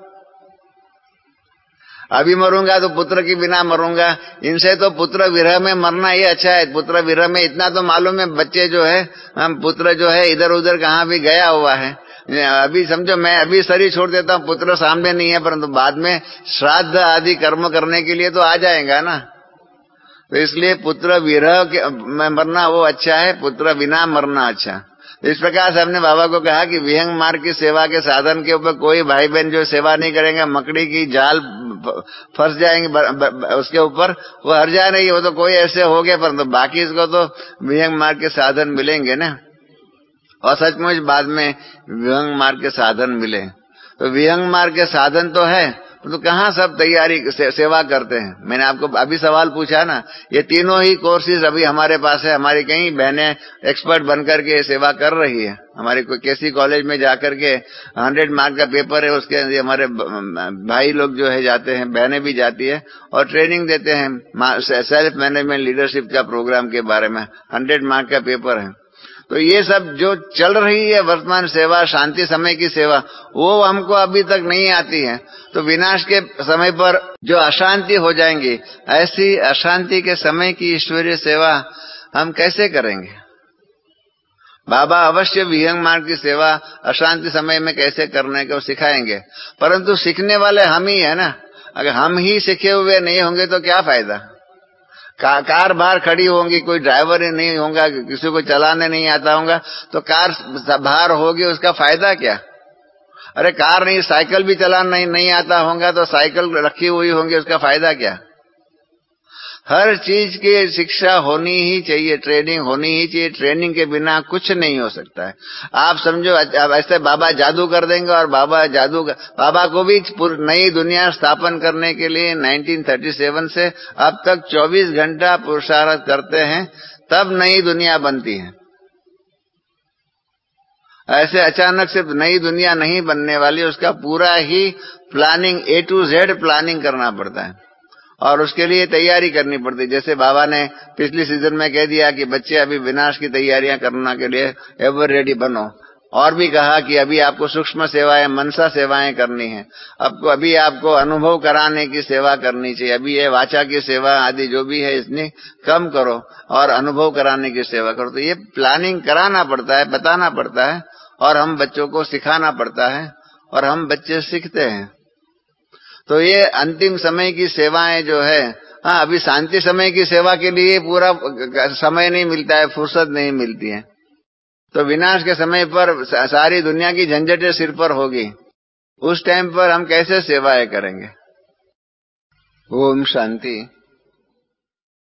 [SPEAKER 2] अभी मरूंगा तो पुत्र के बिना मरूंगा, इनसे तो पुत्र विरह में मरना ही अच्छा है। पुत्र विरह में इतना तो मालूम है बच्चे जो है, हम पुत्र जो है इधर उधर कहाँ भी गया हुआ है, अभी समझो मैं अभी शरीर छोड़ देता हूँ, पुत्र सामने नहीं है, परंतु बाद में श्राद्ध आदि कर्म करने के लिए तो आ जाएगा ना। तो इसलिए पुत्र विरह में मरना वो अच्छा है, पुत्र बिना मरना अच्छा। तो इस प्रकार से हमने बाबा को कहा कि विहंग मार्ग की सेवा के साधन के ऊपर कोई भाई बहन जो सेवा नहीं करेंगे, मकड़ी की जाल फंस जाएंगे उसके ऊपर, वो हर जा नहीं, वो तो कोई ऐसे हो गए, परंतु बाकी इसको तो विहंग मार्ग के साधन मिलेंगे ना। और सचमुच बाद में विहंग मार्ग के साधन मिले। तो विहंग मार्ग के साधन तो है, तो कहाँ सब तैयारी सेवा करते हैं। मैंने आपको अभी सवाल पूछा ना, ये तीनों ही कोर्सेज अभी हमारे पास है। हमारी कई बहनें एक्सपर्ट बनकर के सेवा कर रही है। हमारे केसी कॉलेज में जाकर के 100 मार्क का पेपर है, उसके हमारे भाई लोग जो है जाते हैं, बहनें भी जाती है और ट्रेनिंग देते हैं सेल्फ मैनेजमेंट लीडरशिप का प्रोग्राम के बारे में। 100 मार्क का पेपर है। तो ये सब जो चल रही है वर्तमान सेवा, शांति समय की सेवा, वो हमको अभी तक नहीं आती है। तो विनाश के समय पर जो अशांति हो जाएंगी, ऐसी अशांति के समय की ईश्वरीय सेवा हम कैसे करेंगे। बाबा अवश्य विहंग मार्ग की सेवा अशांति समय में कैसे करने को सिखाएंगे, परंतु सीखने वाले हम ही है ना। अगर हम ही सीखे हुए नहीं होंगे तो क्या फायदा। कार बाहर खड़ी होंगी, कोई ड्राइवर ही नहीं होगा, किसी को चलाने नहीं आता होगा, तो कार बाहर होगी, उसका फायदा क्या। अरे कार नहीं, साइकिल भी चलाना नहीं आता होगा, तो साइकिल रखी हुई होंगी, उसका फायदा क्या। हर चीज की शिक्षा होनी ही चाहिए, ट्रेनिंग होनी ही चाहिए। ट्रेनिंग के बिना कुछ नहीं हो सकता है। आप समझो ऐसे बाबा जादू कर देंगे और बाबा को भी नई दुनिया स्थापन करने के लिए 1937 से अब तक 24 घंटा पुरुषार्थ करते हैं, तब नई दुनिया बनती है। ऐसे अचानक से नई दुनिया नहीं बनने वाली, उसका पूरा ही planning A to Z planning करना पड़ता है और उसके लिए तैयारी करनी पड़ती है। जैसे बाबा ने पिछली सीजन में कह दिया कि बच्चे अभी विनाश की तैयारियां करने के लिए एवर रेडी बनो, और भी कहा कि अभी आपको सूक्ष्म सेवाएं, मनसा सेवाएं करनी है, अभी आपको अनुभव कराने की सेवा करनी चाहिए, अभी ये वाचा की सेवा आदि जो भी है इसने कम करो और अनुभव कराने की सेवा करो। तो ये प्लानिंग कराना पड़ता है, बताना पड़ता है और हम बच्चों को सिखाना पड़ता है और हम बच्चे सीखते हैं। तो ये अंतिम समय की सेवाएं जो है, हाँ, अभी शांति समय की सेवा के लिए पूरा समय नहीं मिलता है, फुर्सत नहीं मिलती है। तो विनाश के समय पर सारी दुनिया की झंझटें सिर पर होगी, उस टाइम पर हम कैसे सेवाएं करेंगे। ओम शांति।